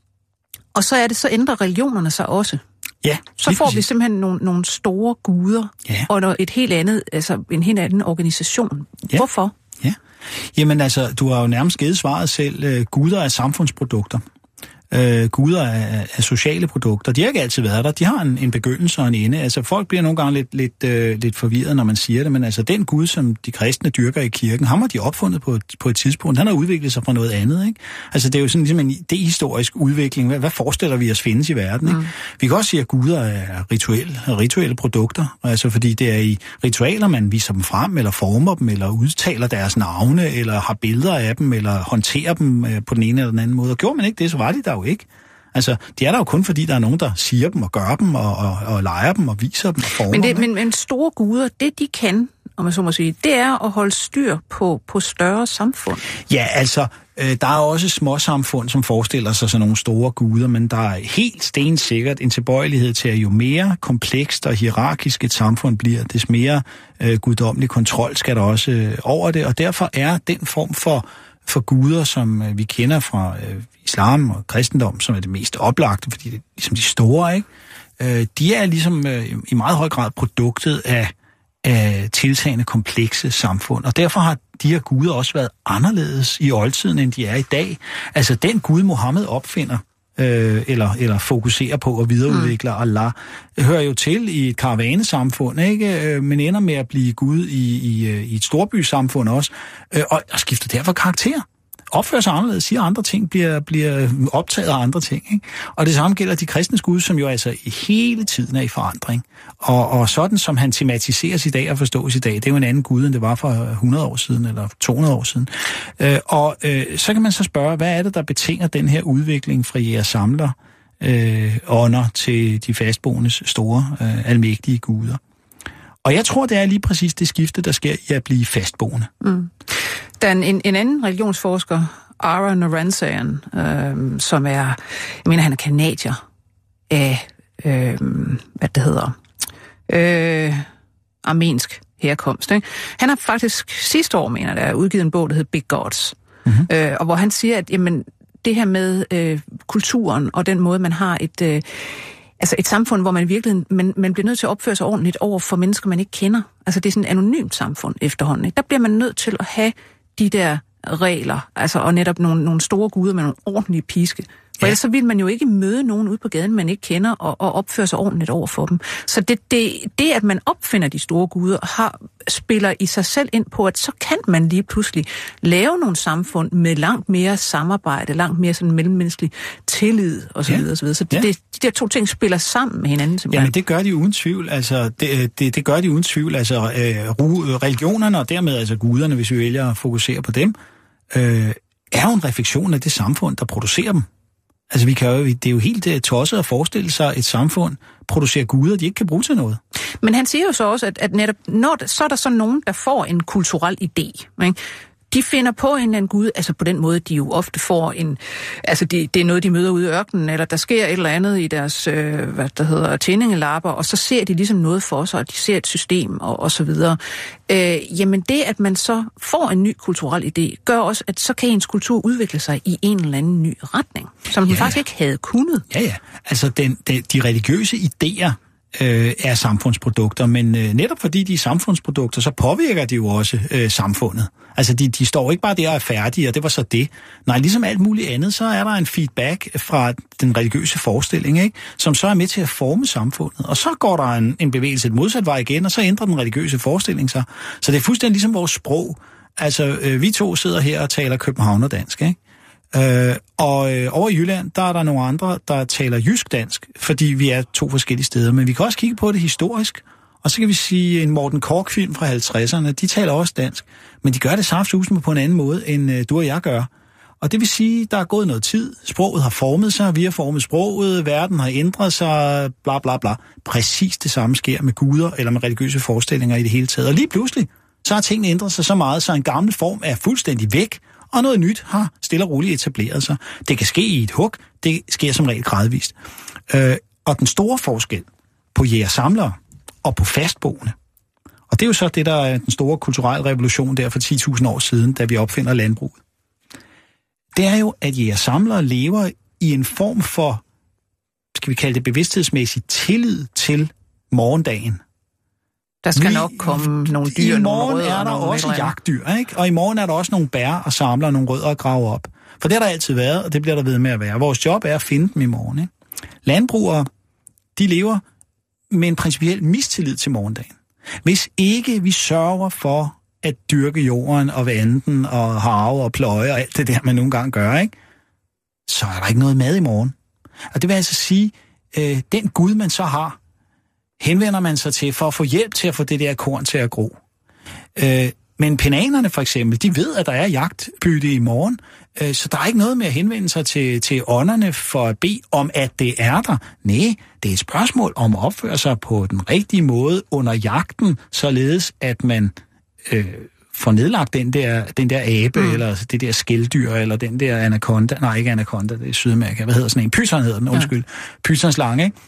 Og så er det, så ændrer religionerne sig også. Ja. Så får vi simpelthen nogle, nogle store guder, ja. og et helt andet, altså en helt anden organisation. Ja. Hvorfor? Ja. Jamen altså, du har jo nærmest givet svaret selv. Guder er samfundsprodukter. Øh, guder af, af sociale produkter. De har ikke altid været der. De har en, en begyndelse og en ende. Altså, folk bliver nogle gange lidt, lidt, øh, lidt forvirret, når man siger det, men altså, den Gud, som de kristne dyrker i kirken, ham har de opfundet på et, på et tidspunkt. Han har udviklet sig fra noget andet, ikke? Altså, det er jo sådan ligesom en idehistorisk udvikling. Hvad, hvad forestiller vi os findes i verden, ikke? Mm. Vi kan også sige, at guder er rituelle, rituelle produkter, altså fordi det er i ritualer, man viser dem frem, eller former dem, eller udtaler deres navne, eller har billeder af dem, eller håndterer dem øh, på den ene eller den anden måde. Og gjorde man ikke det, så var de der jo ikke. Altså, de er der jo kun fordi, der er nogen, der siger dem og gør dem og, og, og leger dem og viser dem og former men det, dem. Men, men store guder, det de kan, om man så må sige, det er at holde styr på, på større samfund. Ja, altså, øh, der er også små samfund, som forestiller sig sådan nogle store guder, men der er helt stensikkert en tilbøjelighed til, at jo mere komplekst og hierarkisk et samfund bliver, des mere øh, guddommelig kontrol skal der også øh, over det, og derfor er den form for for guder, som øh, vi kender fra øh, islam og kristendom, som er det mest oplagte, fordi det er ligesom de store, ikke? Øh, de er ligesom øh, i meget høj grad produktet af, af tiltagende komplekse samfund, og derfor har de her guder også været anderledes i oldtiden, end de er i dag. Altså den Gud, Mohammed opfinder, øh, eller, eller fokuserer på og videreudvikler mm. Allah, hører jo til i et karavanesamfund, ikke? Men ender med at blive Gud i, i, i et storbysamfund også, øh, og, og skifter derfor karakter. Opfører sig anderledes, siger andre ting, bliver, bliver optaget af andre ting, ikke? Og det samme gælder de kristnes Gud, som jo altså hele tiden er i forandring. Og, og sådan som han tematiseres i dag og forstås i dag, det er jo en anden Gud, end det var for hundrede år siden eller to hundrede år siden. Øh, og øh, så kan man så spørge, hvad er det, der betinger den her udvikling fra jeres samler øh, ånder til de fastboendes store, øh, almægtige guder? Og jeg tror, det er lige præcis det skifte, der sker i at blive fastboende. Mm. Der er en, en anden religionsforsker, Ara Naransayan, øh, som er, jeg mener, han er kanadier af, øh, hvad det hedder, øh, armensk herkomst. Ikke? Han har faktisk sidste år, mener jeg, udgivet en bog, der hedder Big Gods, mm-hmm. øh, og hvor han siger, at jamen, det her med øh, kulturen og den måde, man har et... Øh, Altså et samfund, hvor man virkelig man, man bliver nødt til at opføre sig ordentligt over for mennesker, man ikke kender. Altså det er sådan et anonymt samfund efterhånden. Ikke? Der bliver man nødt til at have de der regler, altså og netop nogle, nogle store guder med nogle ordentlige piske. For ja. Ellers så vil man jo ikke møde nogen ude på gaden, man ikke kender, og, og opføre sig ordentligt over for dem. Så det, det, det, at man opfinder de store guder, har, spiller i sig selv ind på, at så kan man lige pludselig lave nogle samfund med langt mere samarbejde, langt mere sådan mellemmenneskelig tillid osv. Ja. osv. Så det, ja. det, de der to ting spiller sammen med hinanden. Simpelthen. Jamen det gør de uden tvivl. Altså det, det, det gør de uden tvivl. Altså øh, religionerne og dermed altså guderne, hvis vi vælger at fokusere på dem, øh, er jo en refleksion af det samfund, der producerer dem. Altså, vi kan jo, det er jo helt uh, tosset at forestille sig, at et samfund producerer guder, de ikke kan bruge til noget. Men han siger jo så også, at, at netop, når der, så er der så nogen, der får en kulturel idé. Ikke? de finder på en eller anden gud, altså på den måde, de jo ofte får en, altså det, det er noget, de møder ude i ørkenen, eller der sker et eller andet i deres, øh, hvad der hedder, tjeningelapper, og så ser de ligesom noget for sig, og de ser et system, og, og så videre. Øh, jamen det, at man så får en ny kulturel idé, gør også, at så kan ens kultur udvikle sig i en eller anden ny retning, som den ja, faktisk ikke havde kunnet. Ja, ja. Altså den, de, de religiøse idéer, Øh, er samfundsprodukter, men øh, netop fordi de er samfundsprodukter, så påvirker de jo også øh, samfundet. Altså, de, de står ikke bare der og er færdige, og det var så det. Nej, ligesom alt muligt andet, så er der en feedback fra den religiøse forestilling, ikke? Som så er med til at forme samfundet. Og så går der en, en bevægelse et modsat vej igen, og så ændrer den religiøse forestilling sig. Så det er fuldstændig ligesom vores sprog. Altså, øh, vi to sidder her og taler københavnerdansk, ikke? Øh, og øh, over i Jylland, der er der nogle andre, der taler jysk-dansk, fordi vi er to forskellige steder. Men vi kan også kigge på det historisk, og så kan vi sige, en Morten Korch-film fra halvtredserne, de taler også dansk, men de gør det saftsusende på en anden måde, end øh, du og jeg gør. Og det vil sige, der er gået noget tid, sproget har formet sig, vi har formet sproget, verden har ændret sig, bla bla bla. Præcis det samme sker med guder eller med religiøse forestillinger i det hele taget. Og lige pludselig, så har tingene ændret sig så meget, så en gammel form er fuldstændig væk, og noget nyt har stille og roligt etableret sig. Det kan ske i et hug, det sker som regel gradvist. Øh, og den store forskel på jægersamlere og på fastboende, og det er jo så det, der er den store kulturelle revolution der for ti tusind år siden, da vi opfinder landbruget, det er jo, at jægersamlere lever i en form for, skal vi kalde det bevidsthedsmæssig tillid til morgendagen. Der skal vi, nok komme nogle dyr, i morgen nogle rødder, er der nogle også jagtdyr, ikke? Og i morgen er der også nogle bær og samler nogle rødder og graver op. For det har der altid været, og det bliver der ved med at være. Vores job er at finde dem i morgen, ikke? Landbrugere, de lever med en principiel mistillid til morgendagen. Hvis ikke vi sørger for at dyrke jorden og vande den og harve og pløje og alt det der, man nogle gange gør, ikke? Så er der ikke noget mad i morgen. Og det vil altså sige, øh, den Gud, man så har, henvender man sig til for at få hjælp til at få det der korn til at gro. Øh, men penanerne for eksempel, de ved, at der er jagtbytte i morgen, øh, så der er ikke noget med at henvende sig til, til ånderne for at bede om, at det er der. Nej, det er et spørgsmål om at opføre sig på den rigtige måde under jagten, således at man øh, får nedlagt den der, den der abe, mm. eller det der skældyr, eller den der anaconda. Nej, ikke anaconda, det er Sydamerika. Hvad hedder sådan en? Python hedder den, undskyld. Ja. Pythonslange, ikke?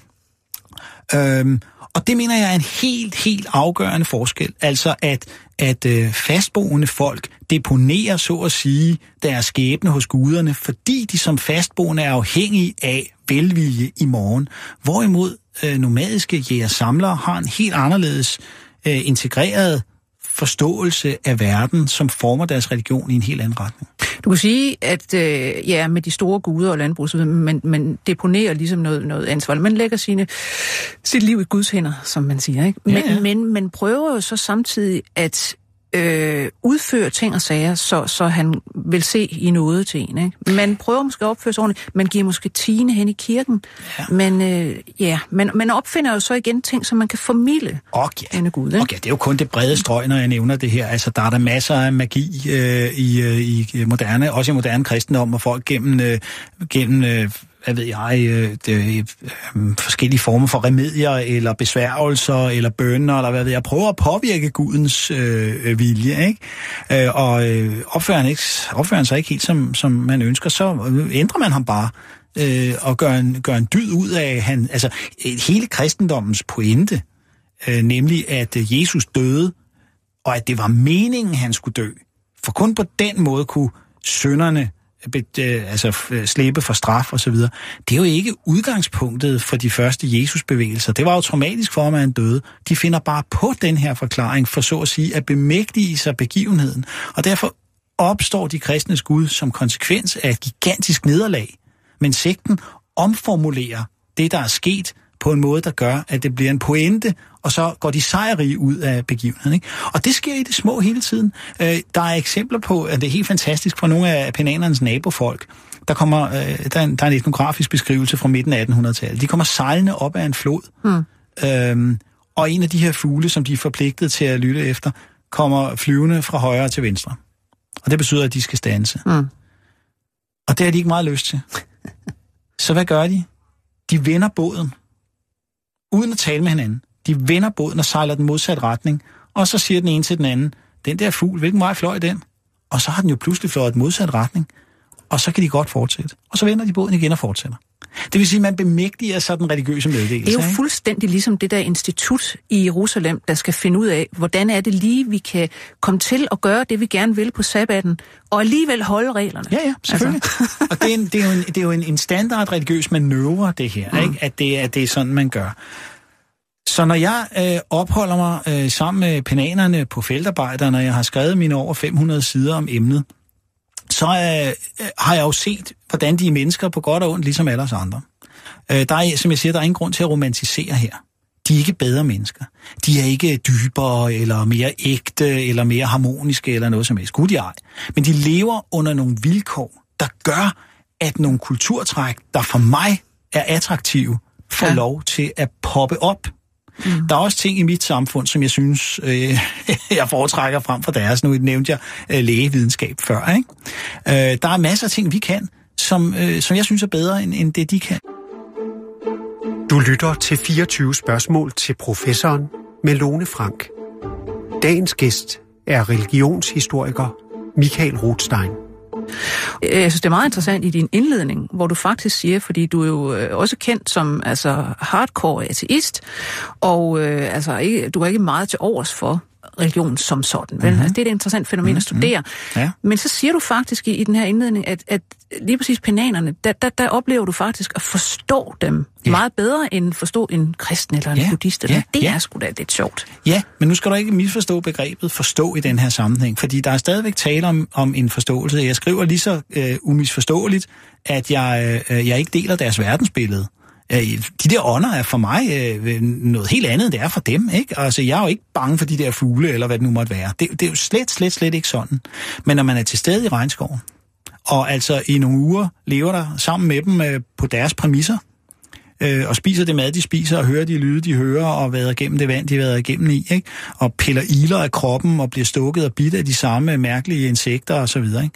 Øhm, og det mener jeg er en helt, helt afgørende forskel. Altså at, at øh, fastboende folk deponerer, så at sige, deres skæbne hos guderne, fordi de som fastboende er afhængige af velvilje i morgen. Hvorimod øh, nomadiske jægersamlere har en helt anderledes øh, integreret forståelse af verden, som former deres religion i en helt anden retning. Du kan sige, at øh, ja, med de store guder og landbrug, man, man deponerer ligesom noget, noget ansvar. Man lægger sine, sit liv i Guds hænder, som man siger, ikke? Men, ja, ja. men man prøver jo så samtidig at øh, udføre ting og sager, så, så han vil se i noget til en, ikke? Man prøver måske at opføre sig ordentligt, man giver måske tiende hen i kirken, ja. men øh, ja, man, man opfinder jo så igen ting, som man kan formidle okay. denne Gud, ikke? Okay, det er jo kun det brede strøg, når jeg nævner det her. Altså, der er der masser af magi øh, i, øh, i moderne, også i moderne kristendom, og folk gennem, øh, gennem øh, hvad ved jeg, øh, det, øh, forskellige former for remedier, eller besværgelser, eller bønner, eller hvad ved jeg, prøver at påvirke Gudens øh, vilje, ikke? Øh, og øh, opfører, han ikke, opfører han sig ikke helt, som, som man ønsker, så ændrer man ham bare, øh, og gør en, gør en dyd ud af, han, altså hele kristendommens pointe, øh, nemlig at Jesus døde, og at det var meningen, han skulle dø. For kun på den måde kunne synderne altså slippe for straf og så videre. Det er jo ikke udgangspunktet for de første Jesusbevægelser. Det var jo traumatisk for ham, at han døde. De finder bare på den her forklaring for så at sige at bemægtige sig begivenheden. Og derfor opstår de kristnes Gud som konsekvens af et gigantisk nederlag. Men sekten omformulerer det, der er sket, på en måde, der gør, at det bliver en pointe, og så går de sejrige ud af begivenheden, ikke? Og det sker i det små hele tiden. Øh, der er eksempler på, at det er helt fantastisk fra nogle af penanernes nabofolk. Der kommer, øh, der, er en, der er en etnografisk beskrivelse fra midten af attenhundredetallet. De kommer sejlende op af en flod, mm. øhm, og en af de her fugle, som de er forpligtet til at lytte efter, kommer flyvende fra højre til venstre. Og det betyder, at de skal standse. Mm. Og det har de ikke meget lyst til. Så hvad gør de? De vender båden, uden at tale med hinanden. De vender båden og sejler den modsatte retning, og så siger den ene til den anden, den der fugl, hvilken vej fløj den? og så har den jo pludselig flået et modsat retning, og så kan de godt fortsætte. Og så vender de båden igen og fortsætter. Det vil sige, at man bemægtiger så den religiøse meddelelse. Det er jo ikke? fuldstændig ligesom det der institut i Jerusalem, der skal finde ud af, hvordan er det lige, vi kan komme til at gøre det, vi gerne vil på sabbaten, og alligevel holde reglerne. Ja, ja, selvfølgelig. Altså. Og det er, en, det er jo, en, det er jo en, en standard religiøs manøvre, det her, mm. ikke? At, det, at det er sådan, man gør. Så når jeg øh, opholder mig øh, sammen med penanerne på feltarbejder, når jeg har skrevet mine over fem hundrede sider om emnet, så øh, har jeg jo set, hvordan de er mennesker på godt og ondt, ligesom alle os andre. Øh, der er, som jeg siger, der er ingen grund til at romantisere her. De er ikke bedre mennesker. De er ikke dybere, eller mere ægte, eller mere harmoniske, eller noget som helst. Gud, de ej. Men de lever under nogle vilkår, der gør, at nogle kulturtræk, der for mig er attraktive, får ja. lov til at poppe op. Mm. Der er også ting i mit samfund, som jeg synes, øh, jeg foretrækker frem for deres. Nu nævnte jeg øh, lægevidenskab før, ikke? Øh, der er masser af ting, vi kan, som, øh, som jeg synes er bedre, end, end det de kan. Du lytter til fireogtyve spørgsmål til professoren med Lone Frank. Dagens gæst er religionshistoriker Michael Rothstein. Jeg synes, det er meget interessant i din indledning, hvor du faktisk siger, fordi du er jo også kendt som altså hardcore ateist, og øh, altså ikke, du er ikke meget til overs for religion som sådan. Vel? Mm-hmm. Altså, det er et interessant fænomen mm-hmm. at studere. Ja. Men så siger du faktisk i, i den her indledning, at, at lige præcis penanerne, der, der, der oplever du faktisk at forstå dem ja. meget bedre end forstå en kristen eller en ja. buddhist. Eller. Ja. Det ja. er sgu da lidt sjovt. Ja, men nu skal du ikke misforstå begrebet forstå i den her sammenhæng, fordi der er stadigvæk tale om, om en forståelse. Jeg skriver lige så øh, umisforståeligt, at jeg, øh, jeg ikke deler deres verdensbillede. De der ånder er for mig øh, noget helt andet, det er for dem, ikke? Altså, jeg er jo ikke bange for de der fugle, eller hvad det nu måtte være. Det, det er jo slet, slet, slet ikke sådan. Men når man er til stede i regnskoven, og altså i nogle uger lever der sammen med dem øh, på deres præmisser, øh, og spiser det mad, de spiser, og hører de lyde, de hører, og vader igennem det vand, de vader igennem i, ikke? Og piller iler af kroppen, og bliver stukket og bidt af de samme mærkelige insekter, og så videre, ikke?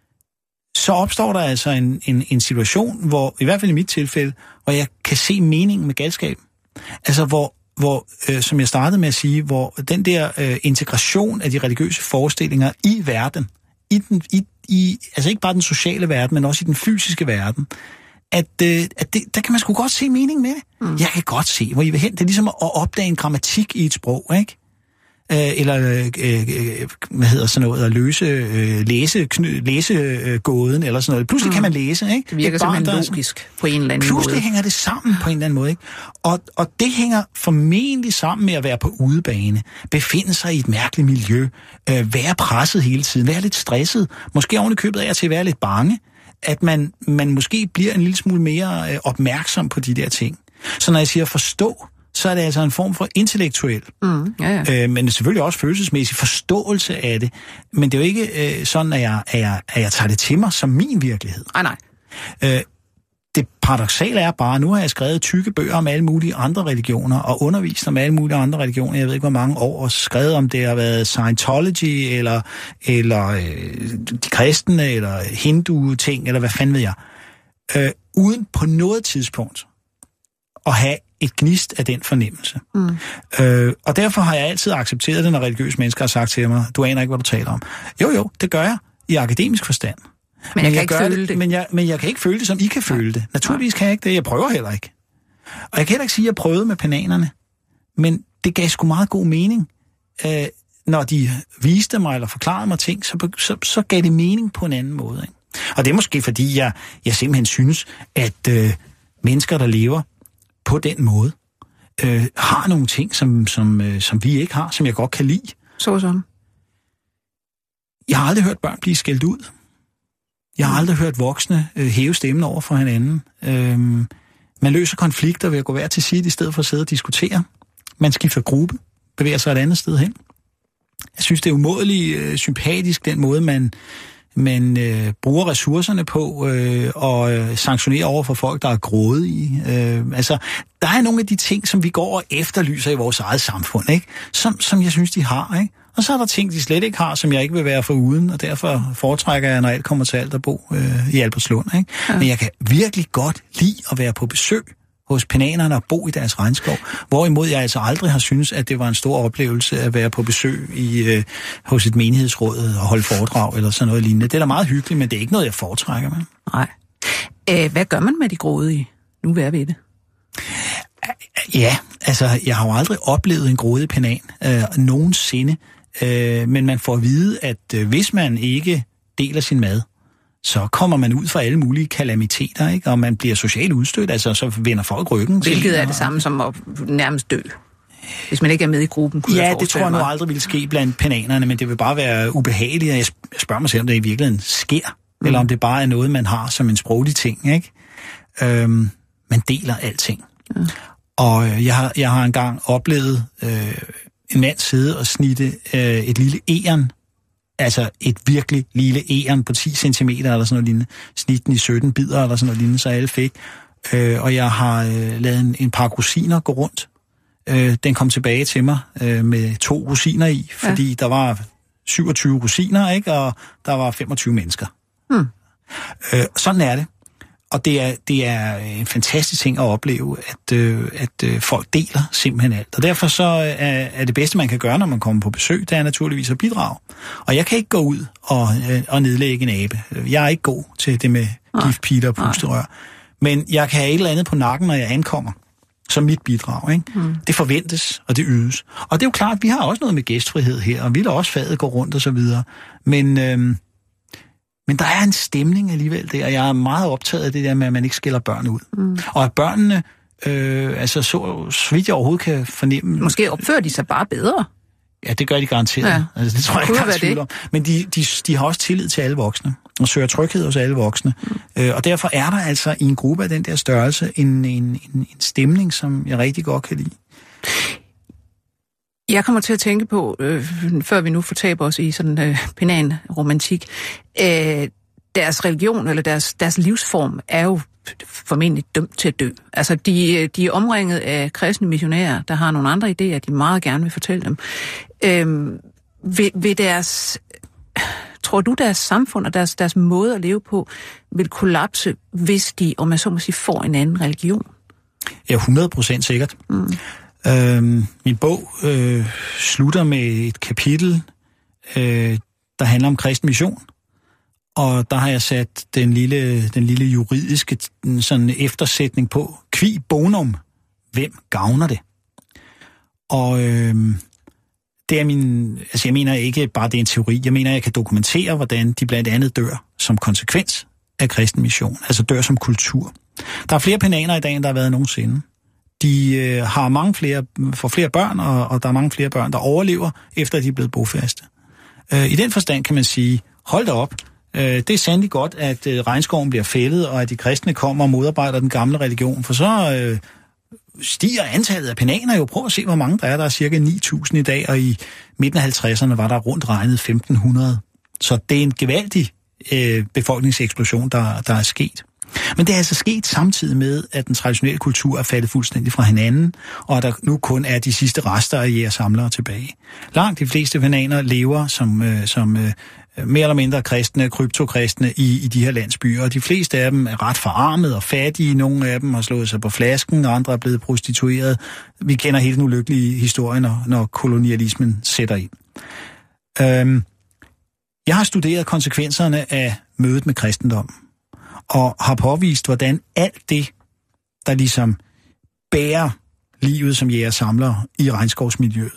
Så opstår der altså en, en, en situation, hvor, i hvert fald i mit tilfælde, hvor jeg kan se meningen med galskab. Altså hvor, hvor øh, som jeg startede med at sige, hvor den der øh, integration af de religiøse forestillinger i verden, i den, i, i, altså ikke bare den sociale verden, men også i den fysiske verden, at, øh, at det, der kan man sgu godt se mening med det. Mm. Jeg kan godt se, hvor I vil hen. Det er ligesom at opdage en grammatik i et sprog, ikke? Eller, øh, hvad hedder sådan noget, at løse, øh, læse, kny, læse øh, gåden, eller sådan noget. Pludselig mm. kan man læse, ikke? Det virker simpelthen barn, logisk på en eller anden pludselig måde. Pludselig hænger det sammen på en eller anden måde, ikke? Og, og det hænger formentlig sammen med at være på udebane, befinde sig i et mærkeligt miljø, øh, være presset hele tiden, være lidt stresset, måske oven i købet af til at være lidt bange, at man, man måske bliver en lille smule mere øh, opmærksom på de der ting. Så når jeg siger forstå, så er det altså en form for intellektuel, mm, ja, ja. Øh, men selvfølgelig også følelsesmæssig forståelse af det. Men det er jo ikke øh, sådan, at jeg, at, jeg, at jeg tager det til mig som min virkelighed. Ah, nej. Øh, det paradoksale er bare, nu har jeg skrevet tykke bøger om alle mulige andre religioner, og undervist om alle mulige andre religioner, jeg ved ikke hvor mange år, og skrevet om det har været Scientology, eller, eller øh, de kristne, eller hindu-ting, eller hvad fanden ved jeg. Øh, uden på noget tidspunkt at have et gnist af den fornemmelse. Mm. Øh, og derfor har jeg altid accepteret det, når religiøse mennesker har sagt til mig, du aner ikke, hvad du taler om. Jo, jo, det gør jeg i akademisk forstand. Men, men jeg, jeg kan ikke føle det. det. Men jeg, men jeg kan ikke føle det, som I kan føle det. Naturligvis kan jeg ikke det. Jeg prøver heller ikke. Og jeg kan heller ikke sige, at jeg prøvede med penanerne. Men det gav sgu meget god mening. Øh, når de viste mig eller forklarede mig ting, så, så, så gav det mening på en anden måde. Ikke? Og det er måske, fordi jeg, jeg simpelthen synes, at øh, mennesker, der lever på den måde, øh, har nogle ting, som, som, øh, som vi ikke har, som jeg godt kan lide. Så sådan. Jeg har aldrig hørt børn blive skældt ud. Jeg har aldrig hørt voksne øh, hæve stemmen over for hinanden. Øh, man løser konflikter ved at gå hver til sit, i stedet for at sidde og diskutere. Man skifter gruppe, bevæger sig et andet sted hen. Jeg synes, det er umådeligt øh, sympatisk, den måde, man, man øh, bruger ressourcerne på øh, og øh, sanktionerer over for folk, der er grådige. Øh, altså, der er nogle af de ting, som vi går og efterlyser i vores eget samfund, ikke? Som, som jeg synes, de har, ikke? Og så er der ting, de slet ikke har, som jeg ikke vil være foruden, og derfor foretrækker jeg, når alt kommer til alt, at bo øh, i Albertslund, ikke? Ja. Men jeg kan virkelig godt lide at være på besøg hos penanerne og bo i deres regnskov. Hvorimod jeg altså aldrig har syntes, at det var en stor oplevelse at være på besøg i, øh, hos et menighedsråd og holde foredrag eller sådan noget lignende. Det er da meget hyggeligt, men det er ikke noget, jeg foretrækker. Man. Nej. Æh, hvad gør man med de grådige? Nu er vi det. Ja, altså, jeg har jo aldrig oplevet en grådig penan øh, nogensinde. Øh, men man får at vide, at øh, hvis man ikke deler sin mad, så kommer man ud for alle mulige kalamiteter, ikke? Og man bliver socialt udstødt, altså så vender folk ryggen. Hvilket er det samme som at nærmest dø, hvis man ikke er med i gruppen. Ja, det tror jeg nu aldrig ville ske blandt penanerne, men det vil bare være ubehageligt, og jeg spørger mig selv, om det i virkeligheden sker, mm. eller om det bare er noget, man har som en sproglig ting, ikke? Øhm, man deler alting. Mm. Og jeg har, jeg har engang oplevet øh, en mand sidde og snitte øh, et lille egern, altså et virkelig lille egern på ti centimeter eller sådan noget lignende, snit den i sytten bidder eller sådan noget lignende, så alle fik. Øh, og jeg har øh, lavet en, en par rosiner gå rundt. Øh, den kom tilbage til mig øh, med to rosiner i, fordi ja. Der var syvogtyve rosiner, ikke, og der var femogtyve mennesker. Hmm. Øh, sådan er det. Og det er, det er en fantastisk ting at opleve, at, øh, at øh, folk deler simpelthen alt. Og derfor så er, er det bedste, man kan gøre, når man kommer på besøg, det er naturligvis at bidrage. Og jeg kan ikke gå ud og, øh, og nedlægge en abe. Jeg er ikke god til det med giftpiler og pusterør. Men jeg kan have et eller andet på nakken, når jeg ankommer, som mit bidrag. Ikke? Mm. Det forventes, og det ydes. Og det er jo klart, at vi har også noget med gæstfrihed her, og vi lader også faget gå rundt og så videre. Men... Øh, Men der er en stemning alligevel der, og jeg er meget optaget af det der med, at man ikke skiller børn ud. Mm. Og at børnene, øh, altså så, så vidt jeg overhovedet kan fornemme... Måske opfører de sig bare bedre. Ja, det gør de garanteret. Ja. Altså, det tror jeg ikke, der er tvivl om. Men de, de, de har også tillid til alle voksne, og søger tryghed hos alle voksne. Mm. Øh, og derfor er der altså i en gruppe af den der størrelse en, en, en, en stemning, som jeg rigtig godt kan lide. Jeg kommer til at tænke på, øh, før vi nu fortaber os i sådan øh, penan-romantik, øh, deres religion eller deres, deres livsform er jo formentlig dømt til at dø. Altså, de, de er omringet af kristne missionærer, der har nogle andre idéer, de meget gerne vil fortælle dem. Øh, ved, ved deres, tror du, deres samfund og deres, deres måde at leve på vil kollapse, hvis de, om jeg så må sige, får en anden religion? Ja, hundrede procent sikkert. Mm. Øhm, min bog øh, slutter med et kapitel, øh, der handler om kristen mission, og der har jeg sat den lille, den lille juridiske sådan eftersætning på. Qui bonum? Hvem gavner det? Og øh, det er min, altså jeg mener ikke bare, det er en teori, jeg mener, jeg kan dokumentere, hvordan de blandt andet dør som konsekvens af kristen mission, altså dør som kultur. Der er flere penaner i dag, end der har været nogensinde. De øh, har mange flere, får flere børn, og, og der er mange flere børn, der overlever, efter at de er blevet bofaste. Øh, I den forstand kan man sige, hold da op, øh, det er sandelig godt, at øh, regnskoven bliver fældet, og at de kristne kommer og modarbejder den gamle religion, for så øh, stiger antallet af penaner jo. Prøv at se, hvor mange der er. Der er cirka ni tusind i dag, og i midten af halvtredserne var der rundt regnet femten hundrede. Så det er en gevaldig øh, befolkningseksplosion, der, der er sket. Men det er altså sket samtidig med, at den traditionelle kultur er faldet fuldstændig fra hinanden, og at der nu kun er de sidste rester af jægersamlere tilbage. Langt de fleste penaner lever som, øh, som øh, mere eller mindre kristne, kryptokristne i, i de her landsbyer, og de fleste af dem er ret forarmede og fattige. Nogle af dem har slået sig på flasken, og andre er blevet prostitueret. Vi kender helt den ulykkelige historie, når, når kolonialismen sætter ind. Øhm, jeg har studeret konsekvenserne af mødet med kristendom, og har påvist, hvordan alt det, der ligesom bærer livet som jægersamler i regnskovsmiljøet,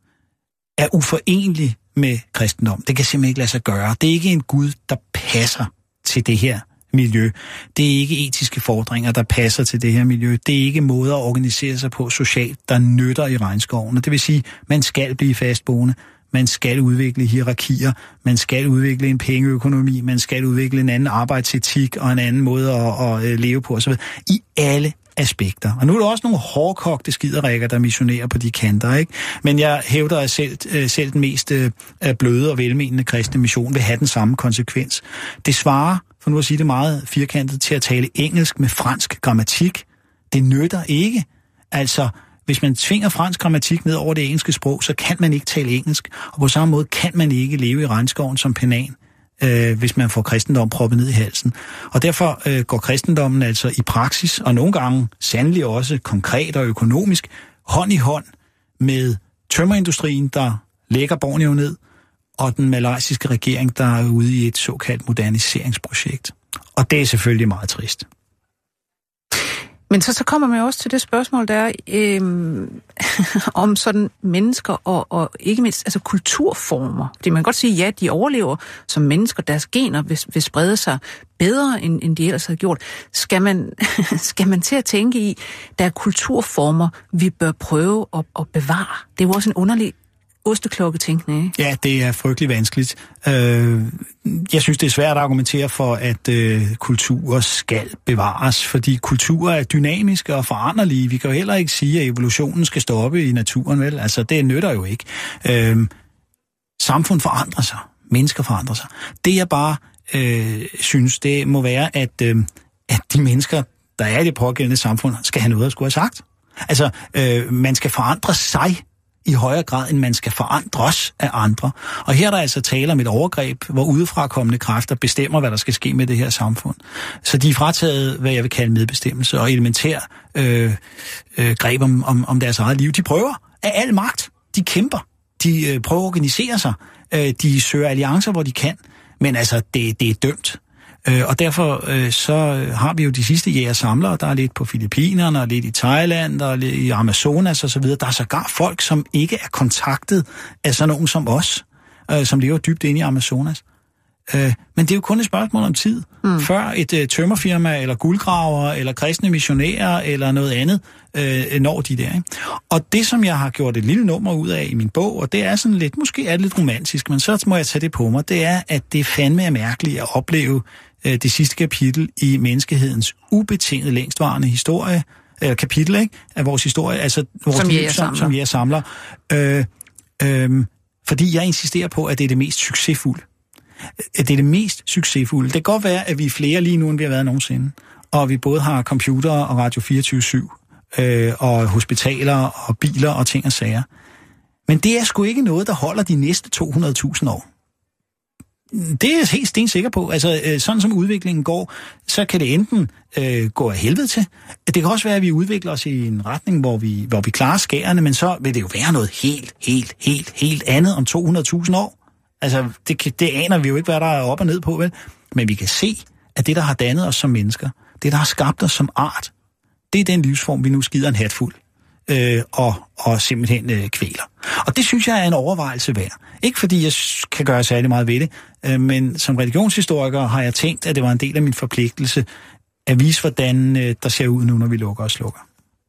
er uforenelig med kristendom. Det kan simpelthen ikke lade sig gøre. Det er ikke en Gud, der passer til det her miljø. Det er ikke etiske fordringer, der passer til det her miljø. Det er ikke måder at organisere sig på socialt, der nytter i regnskoven. Det vil sige, man skal blive fastboende. Man skal udvikle hierarkier, man skal udvikle en pengeøkonomi, man skal udvikle en anden arbejdsetik og en anden måde at, at leve på osv. I alle aspekter. Og nu er der også nogle hårdkogte skiderikker, der missionerer på de kanter, ikke? Men jeg hævder, at selv, selv den mest bløde og velmenende kristne mission vil have den samme konsekvens. Det svarer, for nu at sige det meget firkantet, til at tale engelsk med fransk grammatik. Det nytter ikke. Altså, hvis man tvinger fransk grammatik ned over det engelske sprog, så kan man ikke tale engelsk, og på samme måde kan man ikke leve i regnskoven som penan øh, hvis man får kristendom proppet ned i halsen. Og derfor øh, går kristendommen altså i praksis, og nogle gange sandelig også konkret og økonomisk, hånd i hånd med tømmerindustrien, der lægger Borneo ned, og den malaysiske regering, der er ude i et såkaldt moderniseringsprojekt. Og det er selvfølgelig meget trist. Men så, så kommer man også til det spørgsmål, der er øh, om sådan mennesker og, og ikke mindst altså kulturformer. Fordi man kan godt sige, ja, de overlever som mennesker, deres gener vil, vil sprede sig bedre, end, end de ellers havde gjort. Skal man, skal man til at tænke i, der er kulturformer, vi bør prøve at, at bevare? Det er jo også en underlig osteklokketænkning, ikke? Ja, det er frygtelig vanskeligt. Øh, jeg synes, det er svært at argumentere for, at øh, kulturer skal bevares, fordi kulturer er dynamiske og foranderlige. Vi kan jo heller ikke sige, at evolutionen skal stoppe i naturen, vel? Altså, det nytter jo ikke. Øh, samfund forandrer sig. Mennesker forandrer sig. Det, jeg bare øh, synes, det må være, at, øh, at de mennesker, der er i det pågældende samfund, skal have noget at skulle have sagt. Altså, øh, man skal forandre sig i højere grad, end man skal forandres af andre. Og her er der altså tale om et overgreb, hvor udefrakommende kræfter bestemmer, hvad der skal ske med det her samfund. Så de er frataget, hvad jeg vil kalde medbestemmelse og elementær øh, øh, greb om, om, om deres eget liv. De prøver af al magt. De kæmper. De øh, prøver at organisere sig. Øh, de søger alliancer, hvor de kan. Men altså, det, det er dømt. Øh, og derfor øh, så har vi jo de sidste jæger-samlere, der er lidt på Filippinerne, og lidt i Thailand, og lidt i Amazonas osv. Der er sågar folk, som ikke er kontaktet af sådan nogen som os, øh, som lever dybt inde i Amazonas. Øh, men det er jo kun et spørgsmål om tid, mm. før et øh, tømmerfirma, eller guldgraver, eller kristne missionærer, eller noget andet, øh, når de der. Ikke? Og det, som jeg har gjort et lille nummer ud af i min bog, og det er sådan lidt, måske er det lidt romantisk, men så må jeg tage det på mig, det er, at det fandme er mærkeligt at opleve øh, det sidste kapitel i menneskehedens ubetinget længstvarende historie, øh, kapitel, ikke? Af vores historie, altså vores som liv som, som jeg samler. Øh, øh, fordi jeg insisterer på, at det er det mest succesfulde. Det er det mest succesfulde. Det kan godt være, at vi er flere lige nu, end vi har været nogensinde. Og vi både har computer og Radio fireogtyve syv, øh, og hospitaler og biler og ting og sager. Men det er sgu ikke noget, der holder de næste to hundrede tusind år. Det er jeg helt stensikker på. Altså, øh, sådan som udviklingen går, så kan det enten øh, gå af helvede til. Det kan også være, at vi udvikler os i en retning, hvor vi, hvor vi klarer skærene, men så vil det jo være noget helt, helt, helt, helt andet om to hundrede tusind år. Altså, det, det aner vi jo ikke, hvad der er op og ned på, vel? Men vi kan se, at det, der har dannet os som mennesker, det, der har skabt os som art, det er den livsform, vi nu skider en hat fuld øh, og, og simpelthen øh, kvæler. Og det synes jeg er en overvejelse værd. Ikke fordi jeg kan gøre særlig meget ved det, øh, men som religionshistoriker har jeg tænkt, at det var en del af min forpligtelse at vise, hvordan øh, der ser ud nu, når vi lukker og slukker.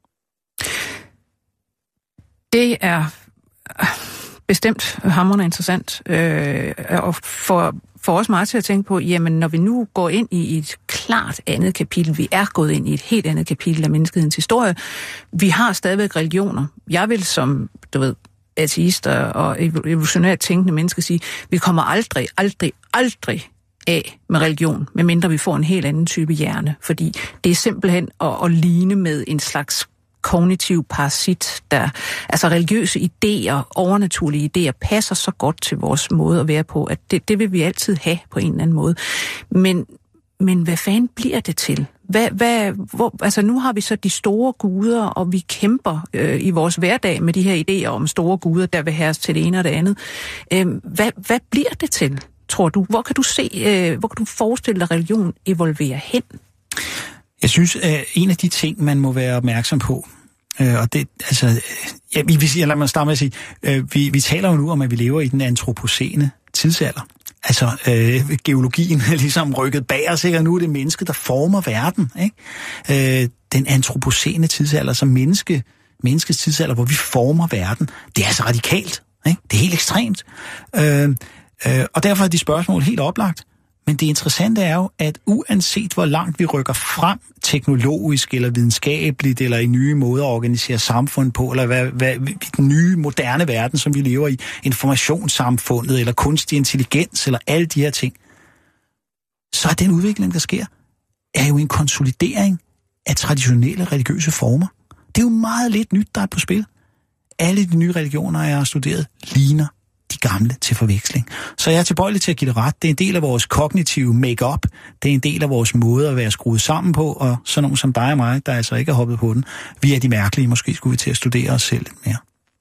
Det er bestemt hamrende interessant, øh, og for, for os meget til at tænke på, jamen når vi nu går ind i et klart andet kapitel, vi er gået ind i et helt andet kapitel af menneskehedens historie, vi har stadigvæk religioner. Jeg vil som, du ved, ateister og evolutionært tænkende mennesker sige, vi kommer aldrig, aldrig, aldrig af med religion, medmindre vi får en helt anden type hjerne, fordi det er simpelthen at, at ligne med en slags kognitiv parasit, der, altså religiøse idéer, overnaturlige idéer, passer så godt til vores måde at være på, at det, det vil vi altid have på en eller anden måde. Men, men hvad fanden bliver det til? Hvad, hvad, hvor, altså nu har vi så de store guder, og vi kæmper øh, i vores hverdag med de her idéer om store guder, der vil herres til det ene og det andet. Øh, hvad, hvad bliver det til, tror du? Hvor kan du se, øh, hvor kan du forestille dig, religion evolverer hen? Jeg synes, at en af de ting, man må være opmærksom på, øh, og det, altså, ja, vi, vi, lad mig starte med at sige, øh, vi, vi taler jo nu om, at vi lever i den antropocene tidsalder. Altså, øh, geologien er ligesom rykket bag os, ikke? Og nu er det mennesket, der former verden, ikke? Øh, den antropocene tidsalder, som menneske, menneskets tidsalder, hvor vi former verden, det er altså radikalt, ikke? Det er helt ekstremt. Øh, øh, og derfor er de spørgsmål helt oplagt. Men det interessante er jo, at uanset hvor langt vi rykker frem teknologisk eller videnskabeligt, eller i nye måder at organisere samfund på, eller hvad, hvad, den nye moderne verden, som vi lever i, informationssamfundet, eller kunstig intelligens, eller alle de her ting, så er den udvikling, der sker, er jo en konsolidering af traditionelle religiøse former. Det er jo meget lidt nyt, der er på spil. Alle de nye religioner, jeg har studeret, ligner de gamle til forveksling. Så jeg er tilbøjelig til at give det ret. Det er en del af vores kognitive make-up. Det er en del af vores måde at være skruet sammen på, og sådan nogen som dig og mig, der altså ikke har hoppet på den. Vi er de mærkelige. Måske skulle vi til at studere os selv lidt mere.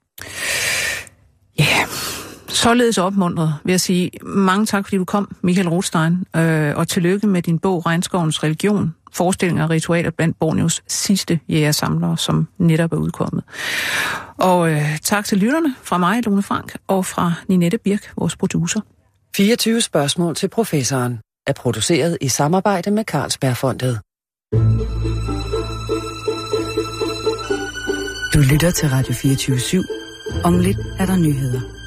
Ja, yeah. Således opmuntret vil jeg sige mange tak, fordi du kom, Michael Rothstein, øh, og tillykke med din bog Regnskovens religion, forestillinger og ritualer blandt Borneos sidste jægersamlere, som netop er udkommet. Og øh, tak til lytterne fra mig, Lone Frank, og fra Ninette Birk, vores producer. fireogtyve spørgsmål til professoren er produceret i samarbejde med Carlsbergfondet. Du lytter til Radio fireogtyve syv. Om lidt er der nyheder.